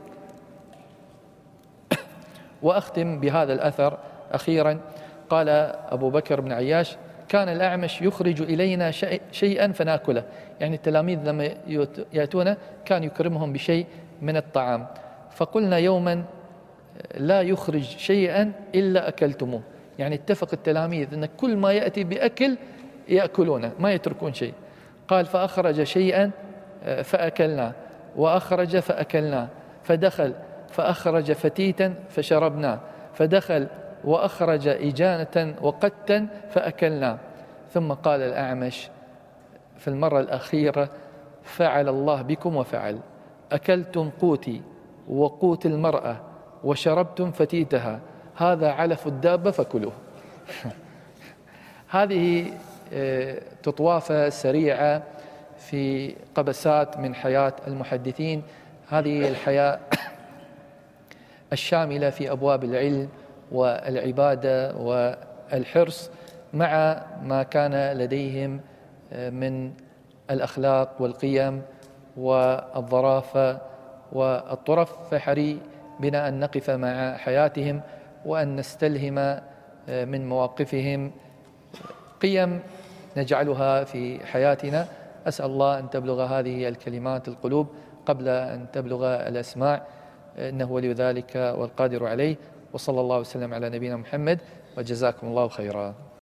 وأختم بهذا الأثر أخيرا. قال أبو بكر بن عياش كان الأعمش يخرج إلينا شيئا فنأكله، يعني التلاميذ لما يأتون كان يكرمهم بشيء من الطعام. فقلنا يوما لا يخرج شيئا إلا أكلتموه، يعني اتفق التلاميذ أن كل ما يأتي بأكل يأكلونه ما يتركون شيء. قال فأخرج شيئا فأكلناه، وأخرج فأكلناه، فدخل فأخرج فتيتا فشربناه، فدخل وأخرج إجانة وقتا فأكلناه. ثم قال الأعمش في المرة الأخيرة فعل الله بكم وفعل، أكلتم قوتي وقوت المرأة وشربتم فتيتها، هذا علف الدابة فكلوه. هذه تطوافة سريعة في قبسات من حياة المحدثين، هذه الحياة الشاملة في أبواب العلم والعبادة والحرص مع ما كان لديهم من الأخلاق والقيم والظرافة والطرف، فحري بنا أن نقف مع حياتهم وأن نستلهم من مواقفهم قيم نجعلها في حياتنا. أسأل الله أن تبلغ هذه الكلمات القلوب قبل أن تبلغ الأسماع، إنه ولي ذلك والقادر عليه. وصلى الله وسلم على نبينا محمد، وجزاكم الله خيرا.